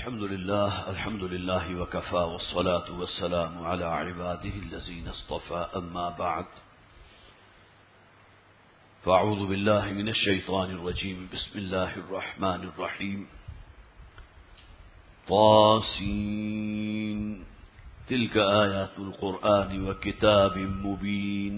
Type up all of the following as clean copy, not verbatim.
الحمد لله وكفى والصلاة والسلام على عباده الذين اصطفى أما بعد فأعوذ بالله من الشيطان الرجيم بسم الله الرحمن الرحيم طاسين تلك آيات القرآن وكتاب مبين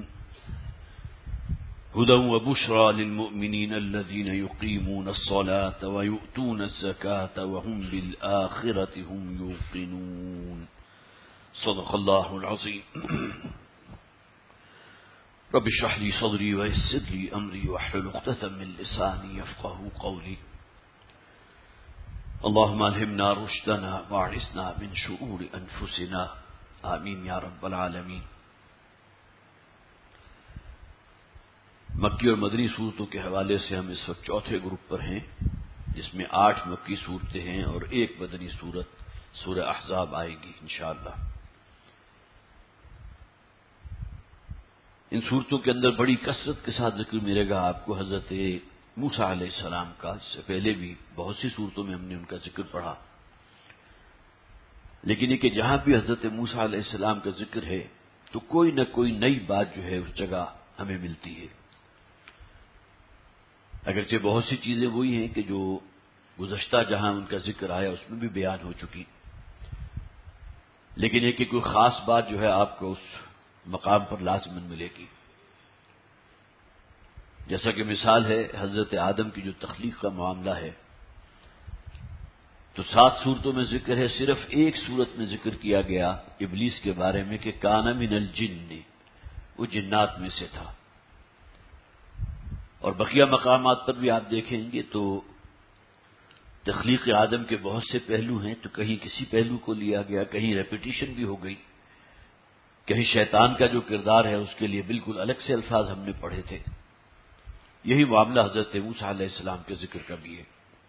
هدى وبشرى للمؤمنين الذين يقيمون الصلاة ويؤتون الزكاة وهم بالآخرة هم يوقنون صدق الله العظيم رب اشرح لي صدري ويسر لي أمري واحلل عقدة من لساني يفقهوا قولي اللهم ألهمنا رشدنا واعصمنا من شرور أنفسنا آمين يا رب العالمين. مکی اور مدنی صورتوں کے حوالے سے ہم اس وقت چوتھے گروپ پر ہیں، جس میں 8 مکی صورتیں ہیں اور 1 مدنی صورت سورہ احزاب آئے گی انشاءاللہ. ان صورتوں کے اندر بڑی کثرت کے ساتھ ذکر ملے گا آپ کو حضرت موسیٰ علیہ السلام کا. اس سے پہلے بھی بہت سی صورتوں میں ہم نے ان کا ذکر پڑھا، لیکن یہ کہ جہاں بھی حضرت موسیٰ علیہ السلام کا ذکر ہے تو کوئی نہ کوئی نئی بات جو ہے اس جگہ ہمیں ملتی ہے. اگرچہ بہت سی چیزیں وہی ہیں کہ جو گزشتہ جہاں ان کا ذکر آیا اس میں بھی بیان ہو چکی، لیکن یہ کہ کوئی خاص بات جو ہے آپ کو اس مقام پر لازماً ملے گی. جیسا کہ مثال ہے حضرت آدم کی جو تخلیق کا معاملہ ہے تو 7 صورتوں میں ذکر ہے، صرف 1 صورت میں ذکر کیا گیا ابلیس کے بارے میں کہ کان من الجن، وہ جنات میں سے تھا. اور بقیہ مقامات پر بھی آپ دیکھیں گے تو تخلیق آدم کے بہت سے پہلو ہیں، تو کہیں کسی پہلو کو لیا گیا، کہیں ریپیٹیشن بھی ہو گئی، کہیں شیطان کا جو کردار ہے اس کے لیے بالکل الگ سے الفاظ ہم نے پڑھے تھے. یہی معاملہ حضرت موسیٰ علیہ السلام کے ذکر کا بھی ہے.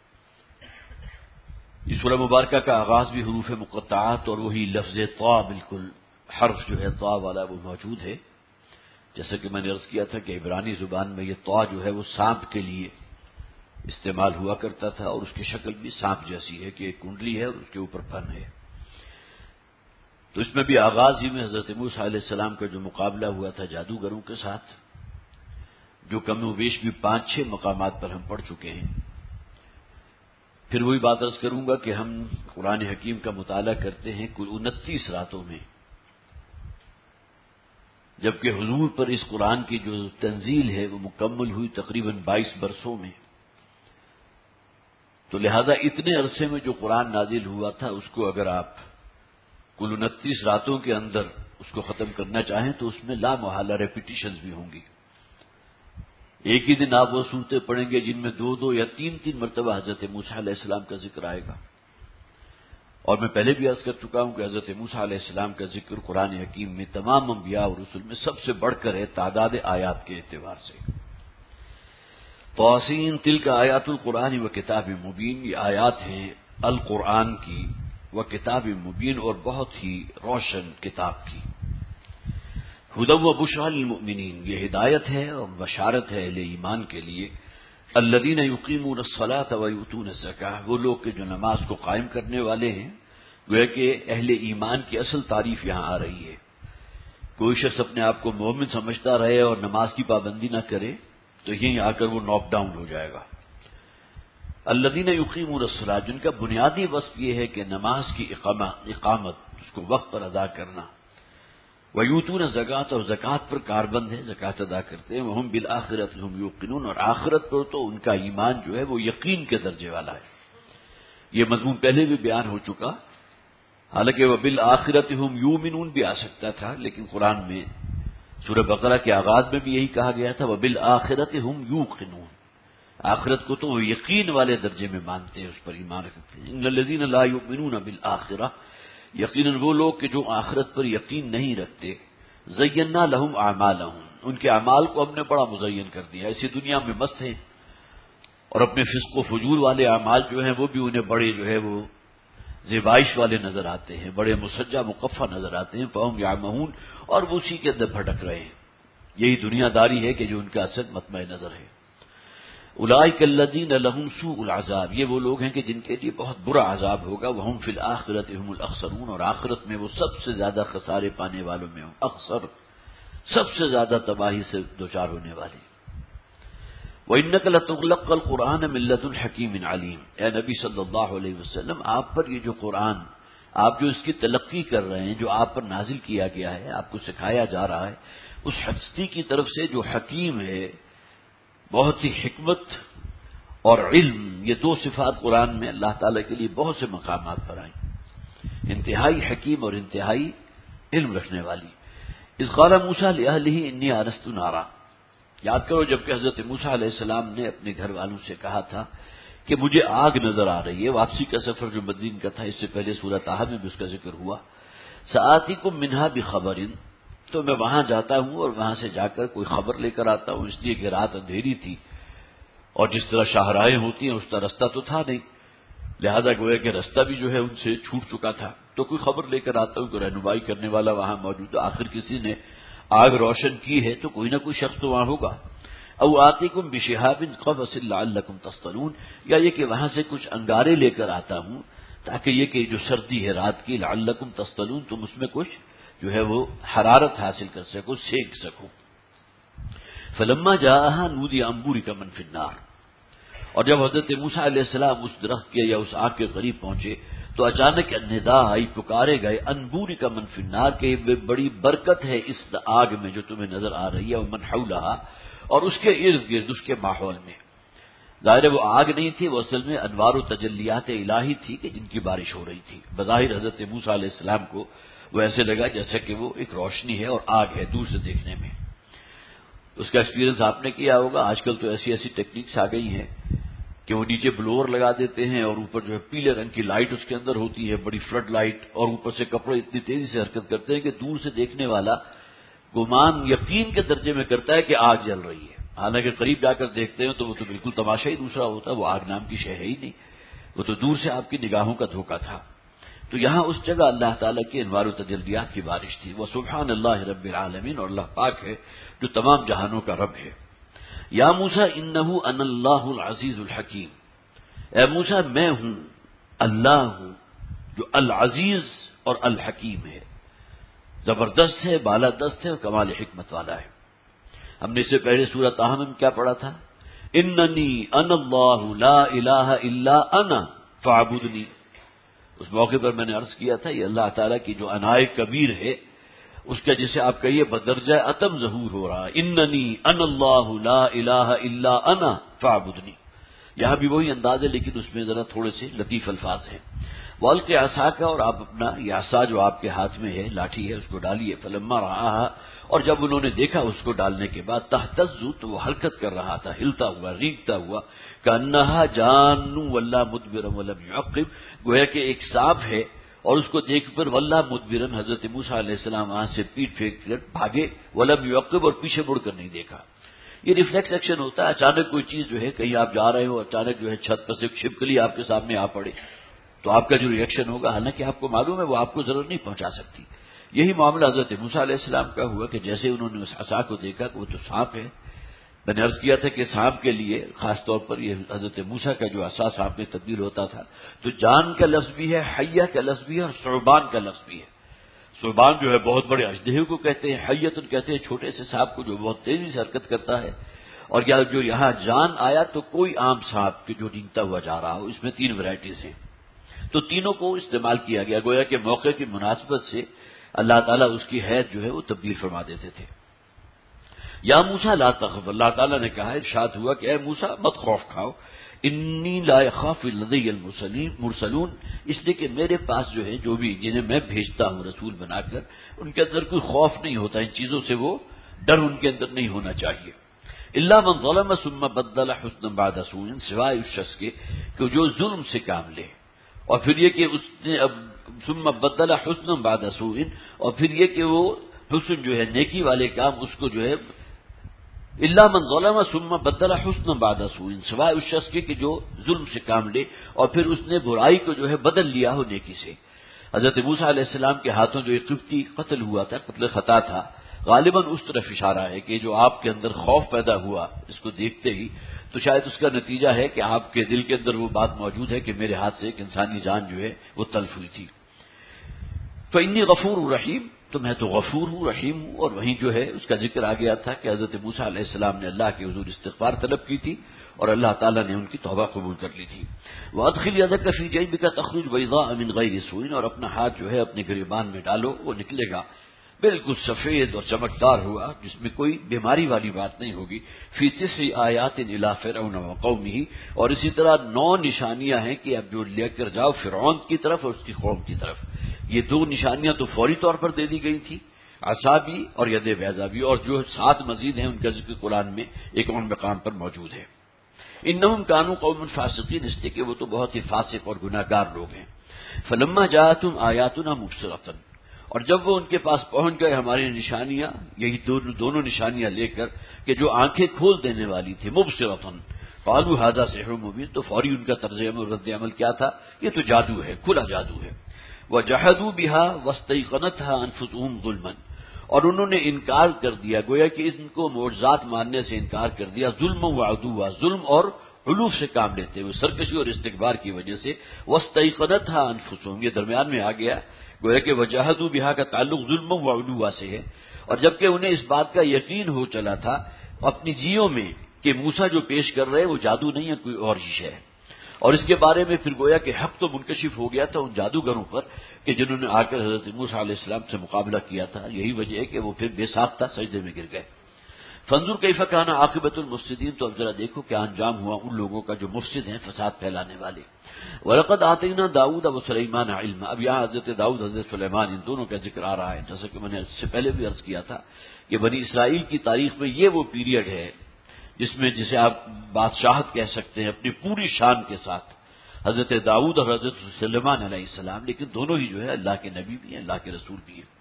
اس سورہ مبارکہ کا آغاز بھی حروف مقطعات اور وہی لفظ طا، بالکل حرف جو ہے طا والا وہ موجود ہے. جیسا کہ میں نے عرض کیا تھا کہ عبرانی زبان میں یہ طا جو ہے وہ سانپ کے لیے استعمال ہوا کرتا تھا، اور اس کی شکل بھی سانپ جیسی ہے کہ ایک کنڈلی ہے اور اس کے اوپر پن ہے. تو اس میں بھی آغاز ہی میں حضرت موسیٰ علیہ السلام کا جو مقابلہ ہوا تھا جادوگروں کے ساتھ، جو کم و بیش بھی 5-6 مقامات پر ہم پڑھ چکے ہیں. پھر وہی بات عرض کروں گا کہ ہم قرآن حکیم کا مطالعہ کرتے ہیں کل 29 راتوں میں، جبکہ حضور پر اس قرآن کی جو تنزیل ہے وہ مکمل ہوئی تقریباً 22 برسوں میں. تو لہذا اتنے عرصے میں جو قرآن نازل ہوا تھا اس کو اگر آپ کل 29 راتوں کے اندر اس کو ختم کرنا چاہیں تو اس میں لا محالہ ریپیٹیشنز بھی ہوں گی. ایک ہی دن آپ وہ صورتیں پڑھیں گے جن میں 2 یا 3 مرتبہ حضرت موسیٰ علیہ السلام کا ذکر آئے گا. اور میں پہلے بھی عرض کر چکا ہوں کہ حضرت موسیٰ علیہ السلام کا ذکر قرآن حکیم میں تمام انبیاء اور رسل میں سب سے بڑھ کر ہے تعداد آیات کے اعتبار سے. طاسین تلک آیات القرآن و کتاب مبین، یہ آیات ہیں القرآن کی و کتاب مبین، اور بہت ہی روشن کتاب کی. ہدی و بشریٰ للمؤمنین، یہ ہدایت ہے اور بشارت ہے اہل ایمان کے لیے. الذین یقیمون الصلاۃ و یؤتون الزکاۃ، وہ لوگ کہ جو نماز کو قائم کرنے والے ہیں. گویا کہ اہل ایمان کی اصل تعریف یہاں آ رہی ہے. کوئی شخص اپنے آپ کو مومن سمجھتا رہے اور نماز کی پابندی نہ کرے تو یہیں آ کر وہ ناک ڈاؤن ہو جائے گا. الذین یقیمون الصلاۃ، جن کا بنیادی وصف یہ ہے کہ نماز کی اقامت، اس کو وقت پر ادا کرنا. وَيُؤْتُونَ الزَّكَاةَ، اور زکوٰۃ پر کاربند ہے، زکوٰۃ ادا کرتے ہیں. وَهُمْ بِالْآخِرَةِ هُمْ يُوقِنُونَ، اور آخرت پر تو ان کا ایمان جو ہے وہ یقین کے درجے والا ہے. یہ مضمون پہلے بھی بیان ہو چکا، حالانکہ وَبِالْآخِرَةِ هُمْ يُؤْمِنُونَ بھی آ سکتا تھا، لیکن قرآن میں سورہ بقرہ کے آغاز میں بھی یہی کہا گیا تھا وَبِالْآخِرَةِ هُمْ يُوقِنُونَ. آخرت کو تو وہ یقین والے درجے میں مانتے ہیں، اس پر ایمان رکھتے ہیں. إِنَّ الَّذِينَ لَا يُؤْمِنُونَ بِالْآخِرَةِ، یقیناً وہ لوگ کہ جو آخرت پر یقین نہیں رکھتے. زینا لہم اعمالہم، ان کے اعمال کو ہم نے بڑا مزین کر دیا. اسی دنیا میں مست ہیں اور اپنے فسق و فجور والے اعمال جو ہیں وہ بھی انہیں بڑے جو ہے وہ زیبائش والے نظر آتے ہیں، بڑے مسجع مقفع نظر آتے ہیں. فہم یعمہون، اور وہ اسی کے اندر بھٹک رہے ہیں. یہی دنیا داری ہے کہ جو ان کا اصل مطمع نظر ہے. اولئک الذین لهم سوء العذاب، یہ وہ لوگ ہیں کہ جن کے لیے بہت برا عذاب ہوگا، وہم فی الآخرۃ هم الاخسرون، اور آخرت میں وہ سب سے زیادہ خسارے پانے والوں میں ہوں، اخسر سب سے زیادہ تباہی سے دوچار ہونے والے۔ وَإِنَّكَ لَتُلَقَّى الْقُرْآنَ مِن لَّدُنْ حَكِيمٍ عَلِيمٍ، اے نبی صلی اللہ علیہ وسلم، آپ پر یہ جو قرآن، آپ جو اس کی تلقی کر رہے ہیں، جو آپ پر نازل کیا گیا ہے، آپ کو سکھایا جا رہا ہے، اس ہستی کی طرف سے جو حکیم ہے، بہت ہی حکمت اور علم، یہ دو صفات قرآن میں اللہ تعالیٰ کے لیے بہت سے مقامات پر آئیں، انتہائی حکیم اور انتہائی علم رکھنے والی۔ اذ قال موسیٰ لأہلہ انی آنست نارا، یاد کرو جبکہ حضرت موسیٰ علیہ السلام نے اپنے گھر والوں سے کہا تھا کہ مجھے آگ نظر آ رہی ہے، واپسی کا سفر جو مدین کا تھا، اس سے پہلے سورۃ طٰہٰ میں بھی اس کا ذکر ہوا، سآتیکم منہا بخبر، تو میں وہاں جاتا ہوں اور وہاں سے جا کر کوئی خبر لے کر آتا ہوں، اس لیے کہ رات اندھیری تھی اور جس طرح شاہراہیں ہوتی ہیں اس طرح رستہ تو تھا نہیں، لہذا گویا کہ رستہ بھی جو ہے ان سے چھوٹ چکا تھا، تو کوئی خبر لے کر آتا ہوں کہ رہنمائی کرنے والا وہاں موجود ہے، آخر کسی نے آگ روشن کی ہے تو کوئی نہ کوئی شخص تو وہاں ہوگا۔ او آتیکم بشہاب قبس لعلکم تصطلون، یا یہ کہ وہاں سے کچھ انگارے لے کر آتا ہوں تاکہ یہ کہ جو سردی ہے رات کی، لعلکم تصطلون، تم اس میں کچھ جو ہے وہ حرارت حاصل کر سکو، سینک سکو۔ فلما جاءها نودی ان بورک من فی النار، اور جب حضرت موسیٰ علیہ السلام اس درخت کے یا اس آگ کے قریب پہنچے تو اچانک ندا آئی، پکارے گئے، ان بورک من فی النار، کہ یہ بڑی برکت ہے اس آگ میں جو تمہیں نظر آ رہی ہے، ومن حولہا، اور اس کے ارد گرد اس کے ماحول میں۔ ظاہر ہے وہ آگ نہیں تھی، وہ اصل میں انوار و تجلیات الہی تھی کہ جن کی بارش ہو رہی تھی۔ بظاہر حضرت موسیٰ علیہ السلام کو وہ ایسے لگا جیسا کہ وہ ایک روشنی ہے اور آگ ہے دور سے دیکھنے میں۔ اس کا ایکسپیرینس آپ نے کیا ہوگا، آج کل تو ایسی ٹیکنیکس آ گئی ہیں کہ وہ نیچے بلوور لگا دیتے ہیں اور اوپر جو ہے پیلے رنگ کی لائٹ اس کے اندر ہوتی ہے، بڑی فلڈ لائٹ، اور اوپر سے کپڑے اتنی تیزی سے حرکت کرتے ہیں کہ دور سے دیکھنے والا گمان یقین کے درجے میں کرتا ہے کہ آگ جل رہی ہے، حالانکہ قریب جا کر دیکھتے ہیں تو وہ تو بالکل تماشا ہی دوسرا ہوتا ہے، وہ آگ نام کی شے ہے ہی نہیں، وہ تو دور سے آپ کی نگاہوں کا دھوکہ تھا۔ تو یہاں اس جگہ اللہ تعالیٰ کی انوار و تجلیات کی بارش تھی۔ وہ سبحان اللہ رب العالمین، اور اللہ پاک ہے جو تمام جہانوں کا رب ہے۔ یا موسیٰ انہ انا اللہ العزیز الحکیم، اے موسیٰ میں ہوں، اللہ ہوں جو العزیز اور الحکیم ہے، زبردست ہے، بالادست ہے اور کمال حکمت والا ہے۔ ہم نے اس سے پہلے سورۃ طٰہٰ میں کیا پڑھا تھا؟ اننی انا اللہ لا الہ الا انا فاعبدنی۔ اس موقع پر میں نے عرض کیا تھا یہ اللہ تعالیٰ کی جو عنائے کبیر ہے، اس کا جسے آپ کہیے بدرجہ اتم ظہور ہو رہا ہے، اننی انا اللہ لا الہ الا انا فاعبدنی۔ یہاں بھی وہی انداز ہے لیکن اس میں ذرا تھوڑے سے لطیف الفاظ ہیں۔ والق عصاک، اور آپ اپنا یہ عصا جو آپ کے ہاتھ میں ہے، لاٹھی ہے، اس کو ڈالیے۔ فلما رآہا، اور جب انہوں نے دیکھا اس کو ڈالنے کے بعد، تہتز، تو وہ حرکت کر رہا تھا، ہلتا ہوا، ریگتا ہوا، کأنہا جان ولا مدبرا ولم يعقب، گویا کہ ایک سانپ ہے، اور اس کو دیکھ کر ولا مدبرن، حضرت موسیٰ علیہ السلام وہاں سے پیٹ پھینک کر بھاگے، ولم يعقب، اور پیچھے مڑ کر نہیں دیکھا۔ یہ ریفلیکس ایکشن ہوتا ہے، اچانک کوئی چیز جو ہے، کہیں آپ جا رہے ہو، اچانک جو ہے چھت پر سے چھپکلی آپ کے سامنے آ پڑے تو آپ کا جو ریئیکشن ہوگا، حالانکہ آپ کو معلوم ہے وہ آپ کو ضرر نہیں پہنچا سکتی۔ یہی معاملہ حضرت موسیٰ علیہ السلام کا ہوا کہ جیسے انہوں نے اس عصا کو دیکھا کہ وہ تو سانپ ہے۔ میں نے عرض کیا تھا کہ سانپ کے لیے خاص طور پر یہ حضرت موسیٰ کا جو عصا سانپ میں تبدیل ہوتا تھا تو جان کا لفظ بھی ہے، حیہ کا لفظ بھی ہے، اور ثعبان کا لفظ بھی ہے۔ ثعبان جو ہے بہت بڑے اژدہے کو کہتے ہیں، حیۃ کہتے ہیں چھوٹے سے سانپ کو جو بہت تیزی سے حرکت کرتا ہے، اور یا جو یہاں جان آیا تو کوئی عام سانپ کے جو رینگتا ہوا جا رہا ہو، اس میں 3 ورائٹیز ہیں، تو تینوں کو استعمال کیا گیا، گویا کہ موقع کی مناسبت سے اللہ تعالیٰ اس کی حیت جو ہے وہ تبدیل فرما دیتے تھے۔ یا موسیٰ لا تخف، اللہ تعالیٰ نے کہا، ارشاد ہوا کہ اے موسیٰ مت خوف کھاؤ، انی لا یخاف لدی المرسلون، اس لیے کہ میرے پاس جو ہے جو بھی جنہیں میں بھیجتا ہوں رسول بنا کر، ان کے اندر کوئی خوف نہیں ہوتا، ان چیزوں سے وہ ڈر ان کے اندر نہیں ہونا چاہیے۔ الا من ظلم ثم بدل حسنا بعد سوء، سوائے اس شخص کے کہ جو ظلم سے کام لے اور پھر یہ کہ اس نے اب ثم بدل حسنا بعد سوء، اور پھر یہ کہ وہ حسن جو ہے نیکی والے کام اس کو جو ہے، الا من ظلم ثم بدل حسنا بعد سوء، سوائے اس شخص کے کہ جو ظلم سے کام لے اور پھر اس نے برائی کو جو ہے بدل لیا ہو نیکی سے۔ حضرت موسیٰ علیہ السلام کے ہاتھوں جو ایک قبطی قتل ہوا تھا، قتل خطا تھا، غالباً اس طرف اشارہ ہے کہ جو آپ کے اندر خوف پیدا ہوا اس کو دیکھتے ہی، تو شاید اس کا نتیجہ ہے کہ آپ کے دل کے اندر وہ بات موجود ہے کہ میرے ہاتھ سے ایک انسانی جان جو ہے وہ تلف ہوئی تھی۔ فإنی غفور رحیم، تو میں تو غفور ہوں، رحیم ہوں۔ اور وہیں جو ہے اس کا ذکر آ گیا تھا کہ حضرت موسیٰ علیہ السلام نے اللہ کے حضور استغفار طلب کی تھی اور اللہ تعالیٰ نے ان کی توبہ قبول کر لی تھی۔ وَأَدْخِلْ يَدَكَ فِي جَيْبِكَ تَخْرُجْ بَيْضَاءَ مِنْ غَيْرِ سُوءٍ، اور اپنا ہاتھ جو ہے اپنے گریبان میں ڈالو، وہ نکلے گا بالکل سفید اور چمکدار ہوا، جس میں کوئی بیماری والی بات نہیں ہوگی۔ فی 9 آیات الی فرعون وقومہ، اور اسی طرح 9 نشانیاں ہیں کہ اب جو لے کر جاؤ فرعون کی طرف اور اس کی قوم کی طرف۔ یہ 2 نشانیاں تو فوری طور پر دے دی گئی تھی، عصا بھی اور ید بیضا بھی، اور جو 7 مزید ہیں ان کا ذکر قرآن میں ایک اور مقام پر موجود ہے۔ انہم کانوا قوم فاسقین، اس لیے کہ وہ تو بہت ہی فاسق اور گناہ گار لوگ ہیں۔ فلما جاءتهم آیاتنا مبصرۃ، اور جب وہ ان کے پاس پہنچ گئے ہماری نشانیاں، یہی دونوں نشانیاں لے کر کہ جو آنکھیں کھول دینے والی تھی، مبصرۃ، قالوا ھذا سحر مبین، تو فوری ان کا طرز عمل رد عمل کیا تھا؟ یہ تو جادو ہے، کھلا جادو ہے۔ وجحدوا بها واستيقنتها انفسهم ظلما، اور انہوں نے انکار کر دیا، گویا کہ ان کو معجزات ماننے سے انکار کر دیا، ظلم و عدوا، ظلم اور علو سے کام لیتے ہوئے، سرکشی اور استکبار کی وجہ سے۔ واستيقنتها انفسهم، یہ درمیان میں آ گیا، گویا کہ وجحدوا بها کا تعلق ظلم و عدوا سے ہے، اور جبکہ انہیں اس بات کا یقین ہو چلا تھا اپنی جیوں میں کہ موسیٰ جو پیش کر رہے وہ جادو نہیں ہے، کوئی اور چیز ہے۔ اور اس کے بارے میں پھر گویا کہ حق تو منکشف ہو گیا تھا ان جادوگروں پر کہ جنہوں نے آ کر حضرت موسیٰ علیہ السلام سے مقابلہ کیا تھا، یہی وجہ ہے کہ وہ پھر بے ساختہ سجدے میں گر گئے۔ فانظر کیف کان عاقبۃ المفسدین، تو اب ذرا دیکھو کیا انجام ہوا ان لوگوں کا جو مفسد ہیں، فساد پھیلانے والے۔ وَلَقَدْ آتَيْنَا دَاوُودَ وَسُلَيْمَانَ عِلْمًا، اب یہاں حضرت داؤد حضرت سلیمان ان دونوں کا ذکر آ رہا ہے، جیسا کہ میں نے اس سے پہلے بھی عرض کیا تھا کہ بنی اسرائیل کی تاریخ میں یہ وہ پیریڈ ہے جسے آپ بادشاہت کہہ سکتے ہیں اپنی پوری شان کے ساتھ، حضرت داؤد اور حضرت سلیمان علیہ السلام، لیکن دونوں ہی جو ہے اللہ کے نبی بھی ہیں، اللہ کے رسول بھی ہیں۔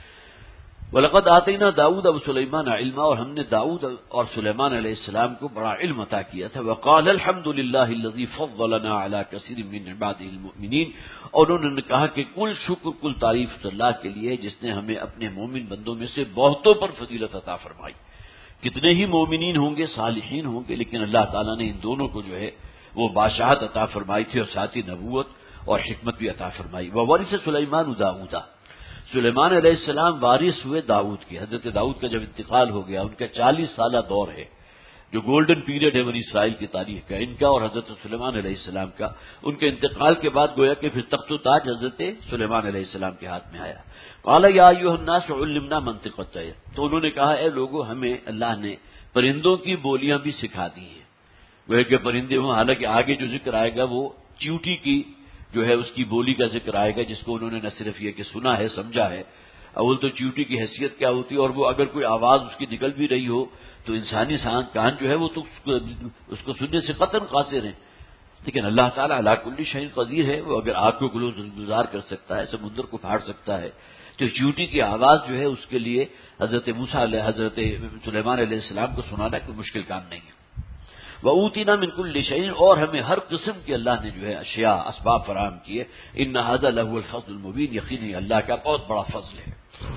وَلَقَدْ آتَيْنَا دَاوُودَ وَسُلَيْمَانَ عِلْمًا، اور ہم نے داؤد اور سلیمان علیہ السلام کو بڑا علم عطا کیا تھا۔ وَقَالَ الْحَمْدُ لِلَّهِ الَّذِي فَضَّلَنَا عَلَى كَثِيرٍ مِّنْ عِبَادِهِ الْمُؤْمِنِينَ، اور انہوں نے کہا کہ کل شکر کل تعریف تو اللہ کے لیے جس نے ہمیں اپنے مومن بندوں میں سے بہتوں پر فضیلت عطا فرمائی۔ کتنے ہی مومنین ہوں گے، صالحین ہوں گے، لیکن اللہ تعالیٰ نے ان دونوں کو جو ہے وہ بادشاہت عطا فرمائی تھی اور ساتھ ہی نبوت اور حکمت بھی عطا فرمائی۔ وَوَرِثَ سُلَيْمَانُ دَاوُودَ، سلیمان علیہ السلام وارث ہوئے داؤد کے۔ حضرت داؤد کا جب انتقال ہو گیا، ان کا 40 سالہ دور ہے جو گولڈن پیریڈ ہے بنی اسرائیل کی تاریخ کا، ان کا اور حضرت سلیمان علیہ السلام کا۔ ان کے انتقال کے بعد گویا کہ پھر تخت و تاج حضرت سلیمان علیہ السلام کے ہاتھ میں آیا۔ قال یا ایھا الناس علمنا منطق الطیر، تو انہوں نے کہا اے لوگو، ہمیں اللہ نے پرندوں کی بولیاں بھی سکھا دی ہیں، گویا کہ پرندے ہوں، حالانکہ آگے جو ذکر آئے گا وہ چیوٹی کی جو ہے اس کی بولی کا ذکر آئے گا، جس کو انہوں نے نہ صرف یہ کہ سنا ہے، سمجھا ہے۔ اول تو چیوٹی کی حیثیت کیا ہوتی ہے، اور وہ اگر کوئی آواز اس کی نکل بھی رہی ہو تو انسانی کان جو ہے وہ تو اس کو سننے سے قطعاً قاصر ہیں، لیکن اللہ تعالیٰ علی کل شیء قدیر ہے، وہ اگر آگ کو گلزار کر سکتا ہے، سمندر کو پھاڑ سکتا ہے، تو چیوٹی کی آواز جو ہے اس کے لیے حضرت حضرت سلیمان علیہ السلام کو سنانا کوئی مشکل کام نہیں ہے۔ وَأُوتِينَا مِن كُلِّ شَيْءٍ، اور ہمیں ہر قسم کے اللہ نے جو ہے اشیاء اسباب فراہم کیے۔ إِنَّ هَذَا لَهُوَ الْفَضْلُ الْمُبِينُ، یقینی اللہ کا بہت بڑا فضل ہے۔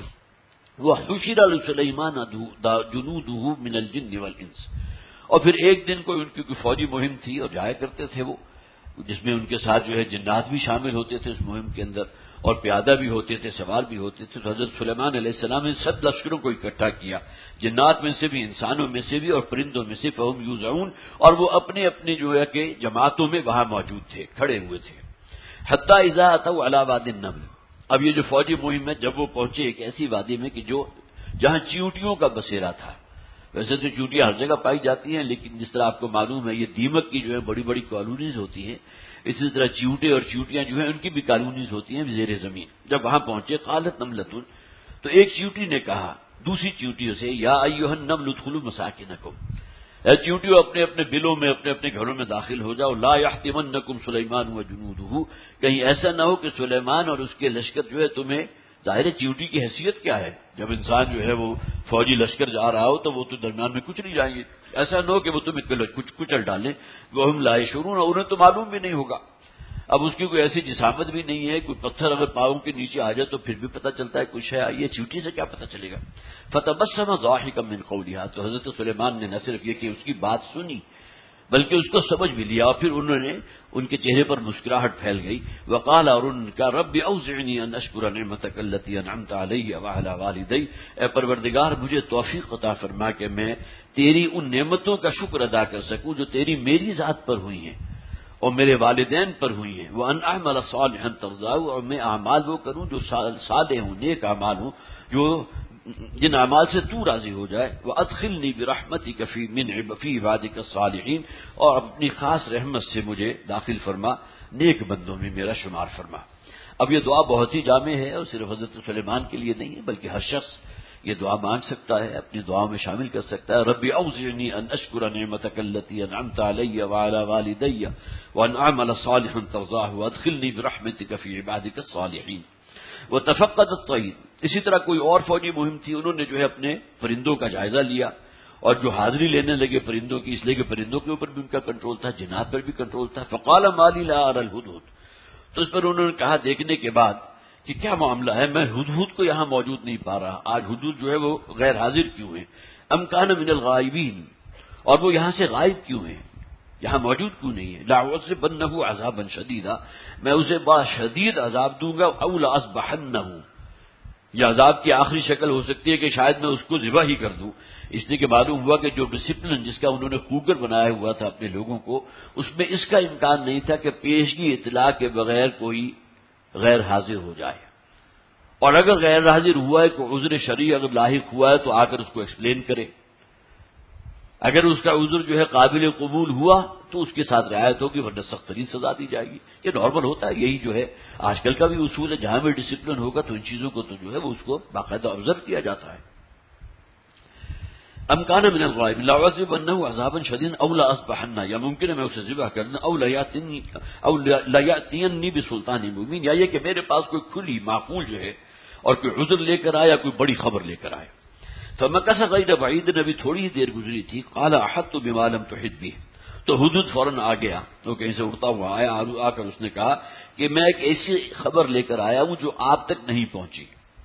وَحُشِرَ لِسُلَيْمَانَ جُنُودُهُ مِنَ الْجِنِّ وَالْإِنسِ، اور پھر ایک دن کو ان کی کوئی فوجی مہم تھی اور جایا کرتے تھے وہ، جس میں ان کے ساتھ جو ہے جنات بھی شامل ہوتے تھے اس مہم کے اندر، اور پیادہ بھی ہوتے تھے، سوار بھی ہوتے تھے۔ تو حضرت سلیمان علیہ السلام نے 100 لشکروں کو اکٹھا کیا، جنات میں سے بھی، انسانوں میں سے بھی، اور پرندوں میں سے، فہم یوزعون، اور وہ اپنے اپنے جو ہے کہ جماعتوں میں وہاں موجود تھے، کھڑے ہوئے تھے۔ حتی اذا اتوا علی وادی النمل، اب یہ جو فوجی مہم ہے جب وہ پہنچے ایک ایسی وادی میں کہ جہاں چیونٹیوں کا بسیرا تھا۔ ویسے تو چیونٹیاں ہر جگہ پائی جاتی ہیں، لیکن جس طرح آپ کو معلوم ہے یہ دیمک کی جو ہے بڑی بڑی کالونیز ہوتی ہیں، اسی طرح چیونٹے اور چیونٹیاں جو ہیں ان کی بھی کالونیز ہوتی ہیں زیر زمین۔ جب وہاں پہنچے قالت نملۃ، تو ایک چیونٹی نے کہا دوسری چیونٹیوں سے، یا ایھا النمل ادخلوا مساکنکم، اے چیونٹیوں اپنے اپنے بلوں میں، اپنے اپنے گھروں میں داخل ہو جاؤ، لا یحطمنکم سلیمان وجنودہ، کہیں ایسا نہ ہو کہ سلیمان اور اس کے لشکر جو ہے تمہیں، ظاہر چیونٹی کی حیثیت کیا ہے، جب انسان جو ہے وہ فوجی لشکر جا رہا ہو تو وہ تو درمیان میں کچھ نہیں جائیں گے، ایسا نہ ہو کہ وہ تمہیں کچھ کچل ڈالیں، وہم لا یشعرون، انہیں تو معلوم بھی نہیں ہوگا۔ اب اس کی کوئی ایسی جسامت بھی نہیں ہے، کوئی پتھر اگر پاؤں کے نیچے آ جائے تو پھر بھی پتہ چلتا ہے کچھ ہے، یہ چیوٹی سے کیا پتہ چلے گا؟ فتبسم ضاحكا من قولها، تو حضرت سلیمان نے نہ صرف یہ کہ اس کی بات سنی بلکہ اس کو سمجھ بھی لیا، اور پھر انہوں نے ان کے چہرے پر مسکراہٹ پھیل گئی. وقال، اور ان کا رب اوزعنی ان اشکر نعمتک التی انعمت علی وعلی والدی، اے پروردگار مجھے توفیق عطا فرما کہ میں تیری ان نعمتوں کا شکر ادا کر سکوں جو تیری میری ذات پر ہوئی ہیں اور میرے والدین پر ہوئی ہیں. وان اعمل صالحا ترضاه، اور میں اعمال وہ کروں جو صالح ہوں، نیک اعمال ہوں، جو جن اعمال سے تو راضی ہو جائے. وادخلنی برحمتک فی عبادک الصالحین، اور اپنی خاص رحمت سے مجھے داخل فرما، نیک بندوں میں میرا شمار فرما. اب یہ دعا بہت ہی جامع ہے اور صرف حضرت سلیمان کے لیے نہیں ہے بلکہ ہر شخص یہ دعا مانگ سکتا ہے، اپنی دعاؤں میں شامل کر سکتا ہے. رب اوزعنی ان اشکر نعمتک التی انعمت علی وعلی والدی وان اعمل صالحا ترضاه وادخلنی برحمتک فی عبادک الصالحین. وتفقد الطیر، اسی طرح کوئی اور فوجی مہم تھی، انہوں نے جو ہے اپنے پرندوں کا جائزہ لیا اور جو حاضری لینے لگے پرندوں کی، اس لیے کہ پرندوں کے اوپر بھی ان کا کنٹرول تھا، جنات پر بھی کنٹرول تھا. فقال ما لی لا اری الہدہد، تو اس پر انہوں نے کہا دیکھنے کے بعد کہ کیا معاملہ ہے، میں ہدہد کو یہاں موجود نہیں پا رہا، آج ہدہد جو ہے وہ غیر حاضر کیوں ہے؟ ام کان من الغائبین، اور وہ یہاں سے غائب کیوں ہیں، یہاں موجود کیوں نہیں ہے؟ لأعذبنہ عذابا شدیدا، میں اسے بڑا شدید عذاب دوں گا. او لأصبحنہ، یہ عذاب کی آخری شکل ہو سکتی ہے کہ شاید میں اس کو ذبح ہی کر دوں، اس لیے کہ معلوم ہوا کہ جو ڈسپلن جس کا انہوں نے خوگر بنایا ہوا تھا اپنے لوگوں کو، اس میں اس کا امکان نہیں تھا کہ پیشگی اطلاع کے بغیر کوئی غیر حاضر ہو جائے، اور اگر غیر حاضر ہوا ہے کوئی عذر شرعی اگر لاحق ہوا ہے تو آ کر اس کو ایکسپلین کرے، اگر اس کا عذر جو ہے قابل قبول ہوا تو اس کے ساتھ رعایت ہوگی ورنہ سخت ترین سزا دی جائے گی. یہ نارمل ہوتا ہے، یہی جو ہے آج کل کا بھی اصول ہے، جہاں بھی ڈسپلن ہوگا تو ان چیزوں کو تو جو ہے وہ اس کو باقاعدہ آبزرو کیا جاتا ہے. ام کان من الغائب لأعذبنہ عذابا شدیدا او لأصبحنہ، یا ممکن ہے میں اسے ذبح کر دوں، او لیأتینی بسلطان مبین، یا یہ کہ میرے پاس کوئی کھلی معقول جو ہے اور کوئی عذر لے کر آئے یا کوئی بڑی خبر لے کر آئے. فمکث غیر بعید، نبی تھوڑی ہی دیر گزری تھی. قال احطت بما لم تحط به، تو ہدہد فوراً آ گیا، تو کہیں سے اڑتا ہوا آیا، آ کر اس نے کہا کہ میں ایک ایسی خبر لے کر آیا ہوں جو آپ تک نہیں پہنچی.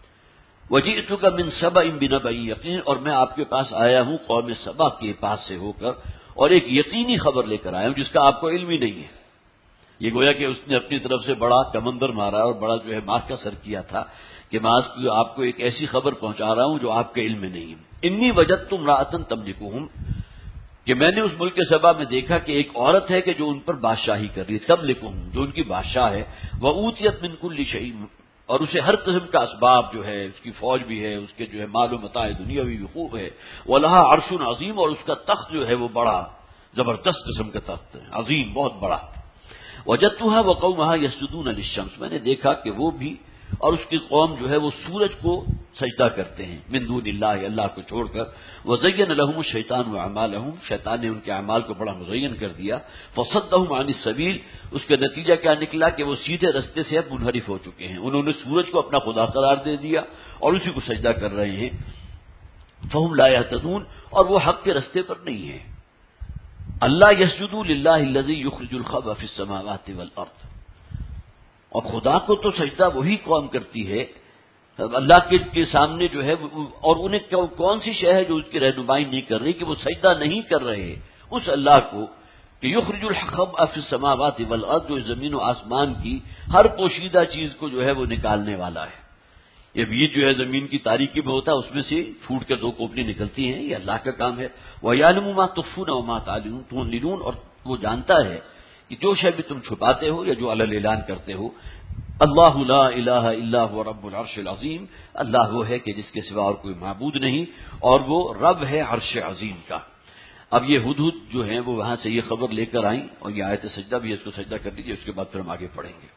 وجئتک من سبأ بنبأ یقین، اور میں آپ کے پاس آیا ہوں قوم سبا کے پاس سے ہو کر، اور ایک یقینی خبر لے کر آیا ہوں جس کا آپ کو علم ہی نہیں ہے. یہ گویا کہ اس نے اپنی طرف سے بڑا کمندر مارا اور بڑا جو ہے مار کا سر کیا تھا کہ میں آپ کو ایک ایسی خبر پہنچا رہا ہوں جو آپ کے علم میں نہیں ہے. انی وجدت امرأۃ تملکہم، کہ میں نے اس ملک سبا میں دیکھا کہ ایک عورت ہے کہ جو ان پر بادشاہی کر رہی ہے، تملکہم جو ان کی بادشاہ ہے. وأوتیت من کل شیء، اور اسے ہر قسم کا اسباب جو ہے، اس کی فوج بھی ہے، اس کے جو ہے مال و متاع دنیاوی بھی خوب ہے. ولہا عرش عظیم، اور اس کا تخت جو ہے وہ بڑا زبردست قسم کا تخت ہے، عظیم بہت بڑا. وجدتها وقومها يسجدون للشمس، میں نے دیکھا کہ وہ بھی اور اس کی قوم جو ہے وہ سورج کو سجدہ کرتے ہیں، من دون اللہ، اللہ کو چھوڑ کر. وزین لهم الشیطان اعمالهم، شیطان نے ان کے اعمال کو بڑا مزین کر دیا. فصدهم عن السبیل، اس کا نتیجہ کیا نکلا کہ وہ سیدھے رستے سے اب منحرف ہو چکے ہیں، انہوں نے سورج کو اپنا خدا قرار دے دیا اور اسی کو سجدہ کر رہے ہیں. فهم لا يهتدون، اور وہ حق کے رستے پر نہیں ہیں. اللہ یسجدوا للہ الذی یخرج الخبء فی السماوات والارض، اور خدا کو تو سجدہ وہی قوم کرتی ہے اللہ کے سامنے جو ہے، اور انہیں کون سی شے ہے جو اس کی رہنمائی نہیں کر رہی کہ وہ سجدہ نہیں کر رہے اس اللہ کو کہ یخرج الخبء فی السماوات والارض، جو زمین و آسمان کی ہر پوشیدہ چیز کو جو ہے وہ نکالنے والا ہے. یہ بیج جو ہے زمین کی تاریکی میں ہوتا ہے، اس میں سے پھوٹ کر دو کوپلی نکلتی ہیں، یہ اللہ کا کام ہے. وَيَعْلَمُ مَا تُخْفُونَ وَمَا تُعْلِنُونَ، اور وہ جانتا ہے کہ جو شے بھی تم چھپاتے ہو یا جو علل اعلان کرتے ہو. اللہ لا الہ الا هو رب العرش العظیم، اللہ وہ ہے کہ جس کے سوا اور کوئی معبود نہیں، اور وہ رب ہے عرش عظیم کا. اب یہ ہدہد جو ہیں وہ وہاں سے یہ خبر لے کر آئیں، اور یہ آیت سجدہ بھی اس کو سجدہ کر دیجیے، اس کے بعد پھر ہم آگے پڑھیں گے.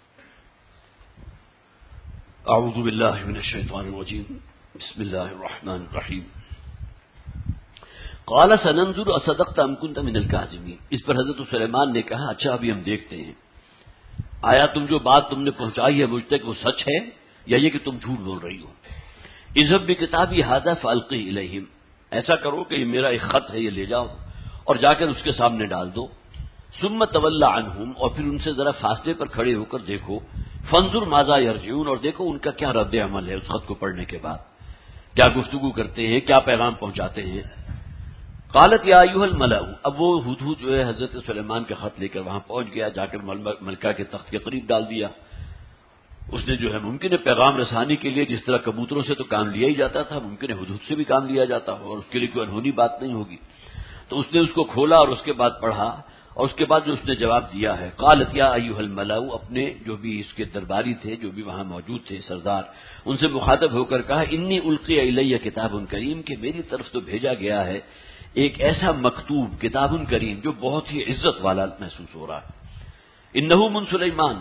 اعوذ باللہ من الشیطان الرجیم، بسم اللہ الرحمن الرحیم. قال سننظر اصدقت ام كنت من الكاذبین، اس پر حضرت سلیمان نے کہا اچھا ابھی ہم دیکھتے ہیں آیا تم جو بات تم نے پہنچائی ہے مجھ تک وہ سچ ہے یا یہ کہ تم جھوٹ بول رہی ہو. اذهب بکتابی ھذا فالقی الیہم، ایسا کرو کہ یہ میرا ایک خط ہے یہ لے جاؤ اور جا کر اس کے سامنے ڈال دو. ثم تولی عنہم، اور پھر ان سے ذرا فاصلے پر کھڑے ہو کر دیکھو، فانظر ماذا یرجعون، اور دیکھو ان کا کیا رد عمل ہے اس خط کو پڑھنے کے بعد، کیا گفتگو کرتے ہیں، کیا پیغام پہنچاتے ہیں۔ قالت یا ایھا الملأ، اب وہ ہدہد جو ہے حضرت سلیمان کا خط لے کر وہاں پہنچ گیا، جا کر ملکہ کے تخت کے قریب ڈال دیا۔ اس نے جو ہے ممکن ہے پیغام رسانی کے لیے جس طرح کبوتروں سے تو کام لیا ہی جاتا تھا، ممکن ہے ہدہد سے بھی کام لیا جاتا ہو، اور اس کے لیے کوئی انہونی بات نہیں ہوگی۔ تو اس نے اس کو کھولا اور اس کے بعد پڑھا، اور اس کے بعد جو اس نے جواب دیا ہے، قالت یا ایھا الملأ، اپنے جو بھی اس کے درباری تھے، جو بھی وہاں موجود تھے سردار، ان سے مخاطب ہو کر کہا، انی القی الی کتاب کریم، کہ میری طرف تو بھیجا گیا ہے ایک ایسا مکتوب، کتاب کریم، جو بہت ہی عزت والا محسوس ہو رہا ہے۔ انہ من سلیمان،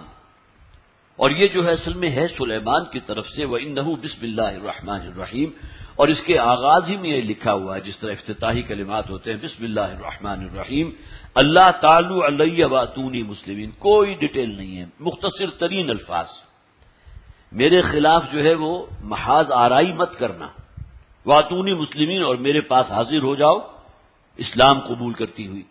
اور یہ جو ہے اصل میں ہے سلیمان کی طرف سے، وَإِنَّهُ بسم اللہ الرحمن الرحیم، اور اس کے آغاز ہی میں یہ لکھا ہوا ہے جس طرح افتتاحی کلمات ہوتے ہیں، بسم اللہ الرحمن الرحیم، اللہ تعالی علیہ واتونی مسلمین، کوئی ڈیٹیل نہیں ہے، مختصر ترین الفاظ، میرے خلاف جو ہے وہ محاذ آرائی مت کرنا، واتونی مسلمین، اور میرے پاس حاضر ہو جاؤ اسلام قبول کرتی ہوئی۔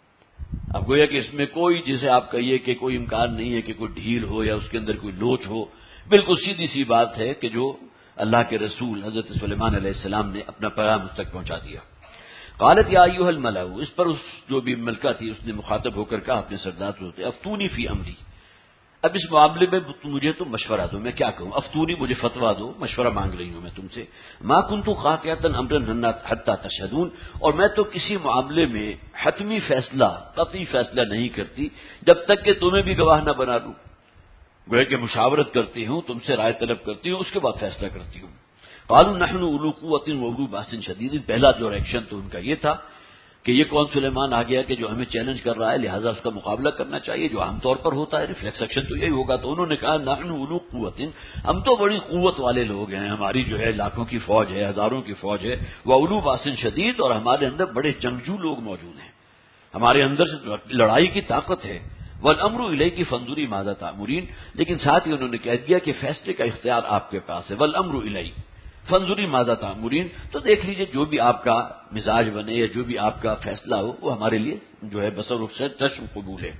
اب گویا کہ اس میں کوئی، جسے آپ کہیے کہ کوئی امکان نہیں ہے کہ کوئی ڈھیل ہو یا اس کے اندر کوئی لوچ ہو، بالکل سیدھی سی بات ہے کہ جو اللہ کے رسول حضرت سلیمان علیہ السلام نے اپنا پیغام اس تک پہنچا دیا۔ قالت یا ایھا الملأ، اس پر اس جو بھی ملکہ تھی اس نے مخاطب ہو کر کہا اپنے سردار سے، افتونی فی امری، اب اس معاملے میں مجھے تو مشورہ دو، میں کیا کہوں، افتونی، مجھے فتویٰ دو، مشورہ مانگ رہی ہوں میں تم سے، ما کنت قاطعۃ امرا حتی تشہدون، اور میں تو کسی معاملے میں حتمی فیصلہ، قطعی فیصلہ نہیں کرتی جب تک کہ تمہیں بھی گواہ نہ بنا لوں، گویا کہ مشاورت کرتی ہوں، تم سے رائے طلب کرتی ہوں، اس کے بعد فیصلہ کرتی ہوں۔ قالوا نحن اولو قوۃ واولو باس شدید، پہلا جو ریئیکشن تو ان کا یہ تھا کہ یہ کون سلیمان آ گیا کہ جو ہمیں چیلنج کر رہا ہے، لہٰذا اس کا مقابلہ کرنا چاہیے، جو عام طور پر ہوتا ہے، ریفلیکس ایکشن تو یہی ہوگا۔ تو انہوں نے کہا نحن اولو قوۃ، ہم تو بڑی قوت والے لوگ ہیں، ہماری جو ہے لاکھوں کی فوج ہے، ہزاروں کی فوج ہے، واولو باس شدید، اور ہمارے اندر بڑے جنگجو لوگ موجود ہیں، ہمارے اندر سے لڑائی کی طاقت ہے۔ والامر الیک فانظری ماذا تأمرین، لیکن ساتھ ہی انہوں نے کہہ دیا کہ فیصلے کا اختیار آپ کے پاس ہے، والامر الیک فانظری ماذا تأمرین، تو دیکھ لیجئے جو بھی آپ کا مزاج بنے یا جو بھی آپ کا فیصلہ ہو وہ ہمارے لیے جو ہے بصر و چشم قبول ہے،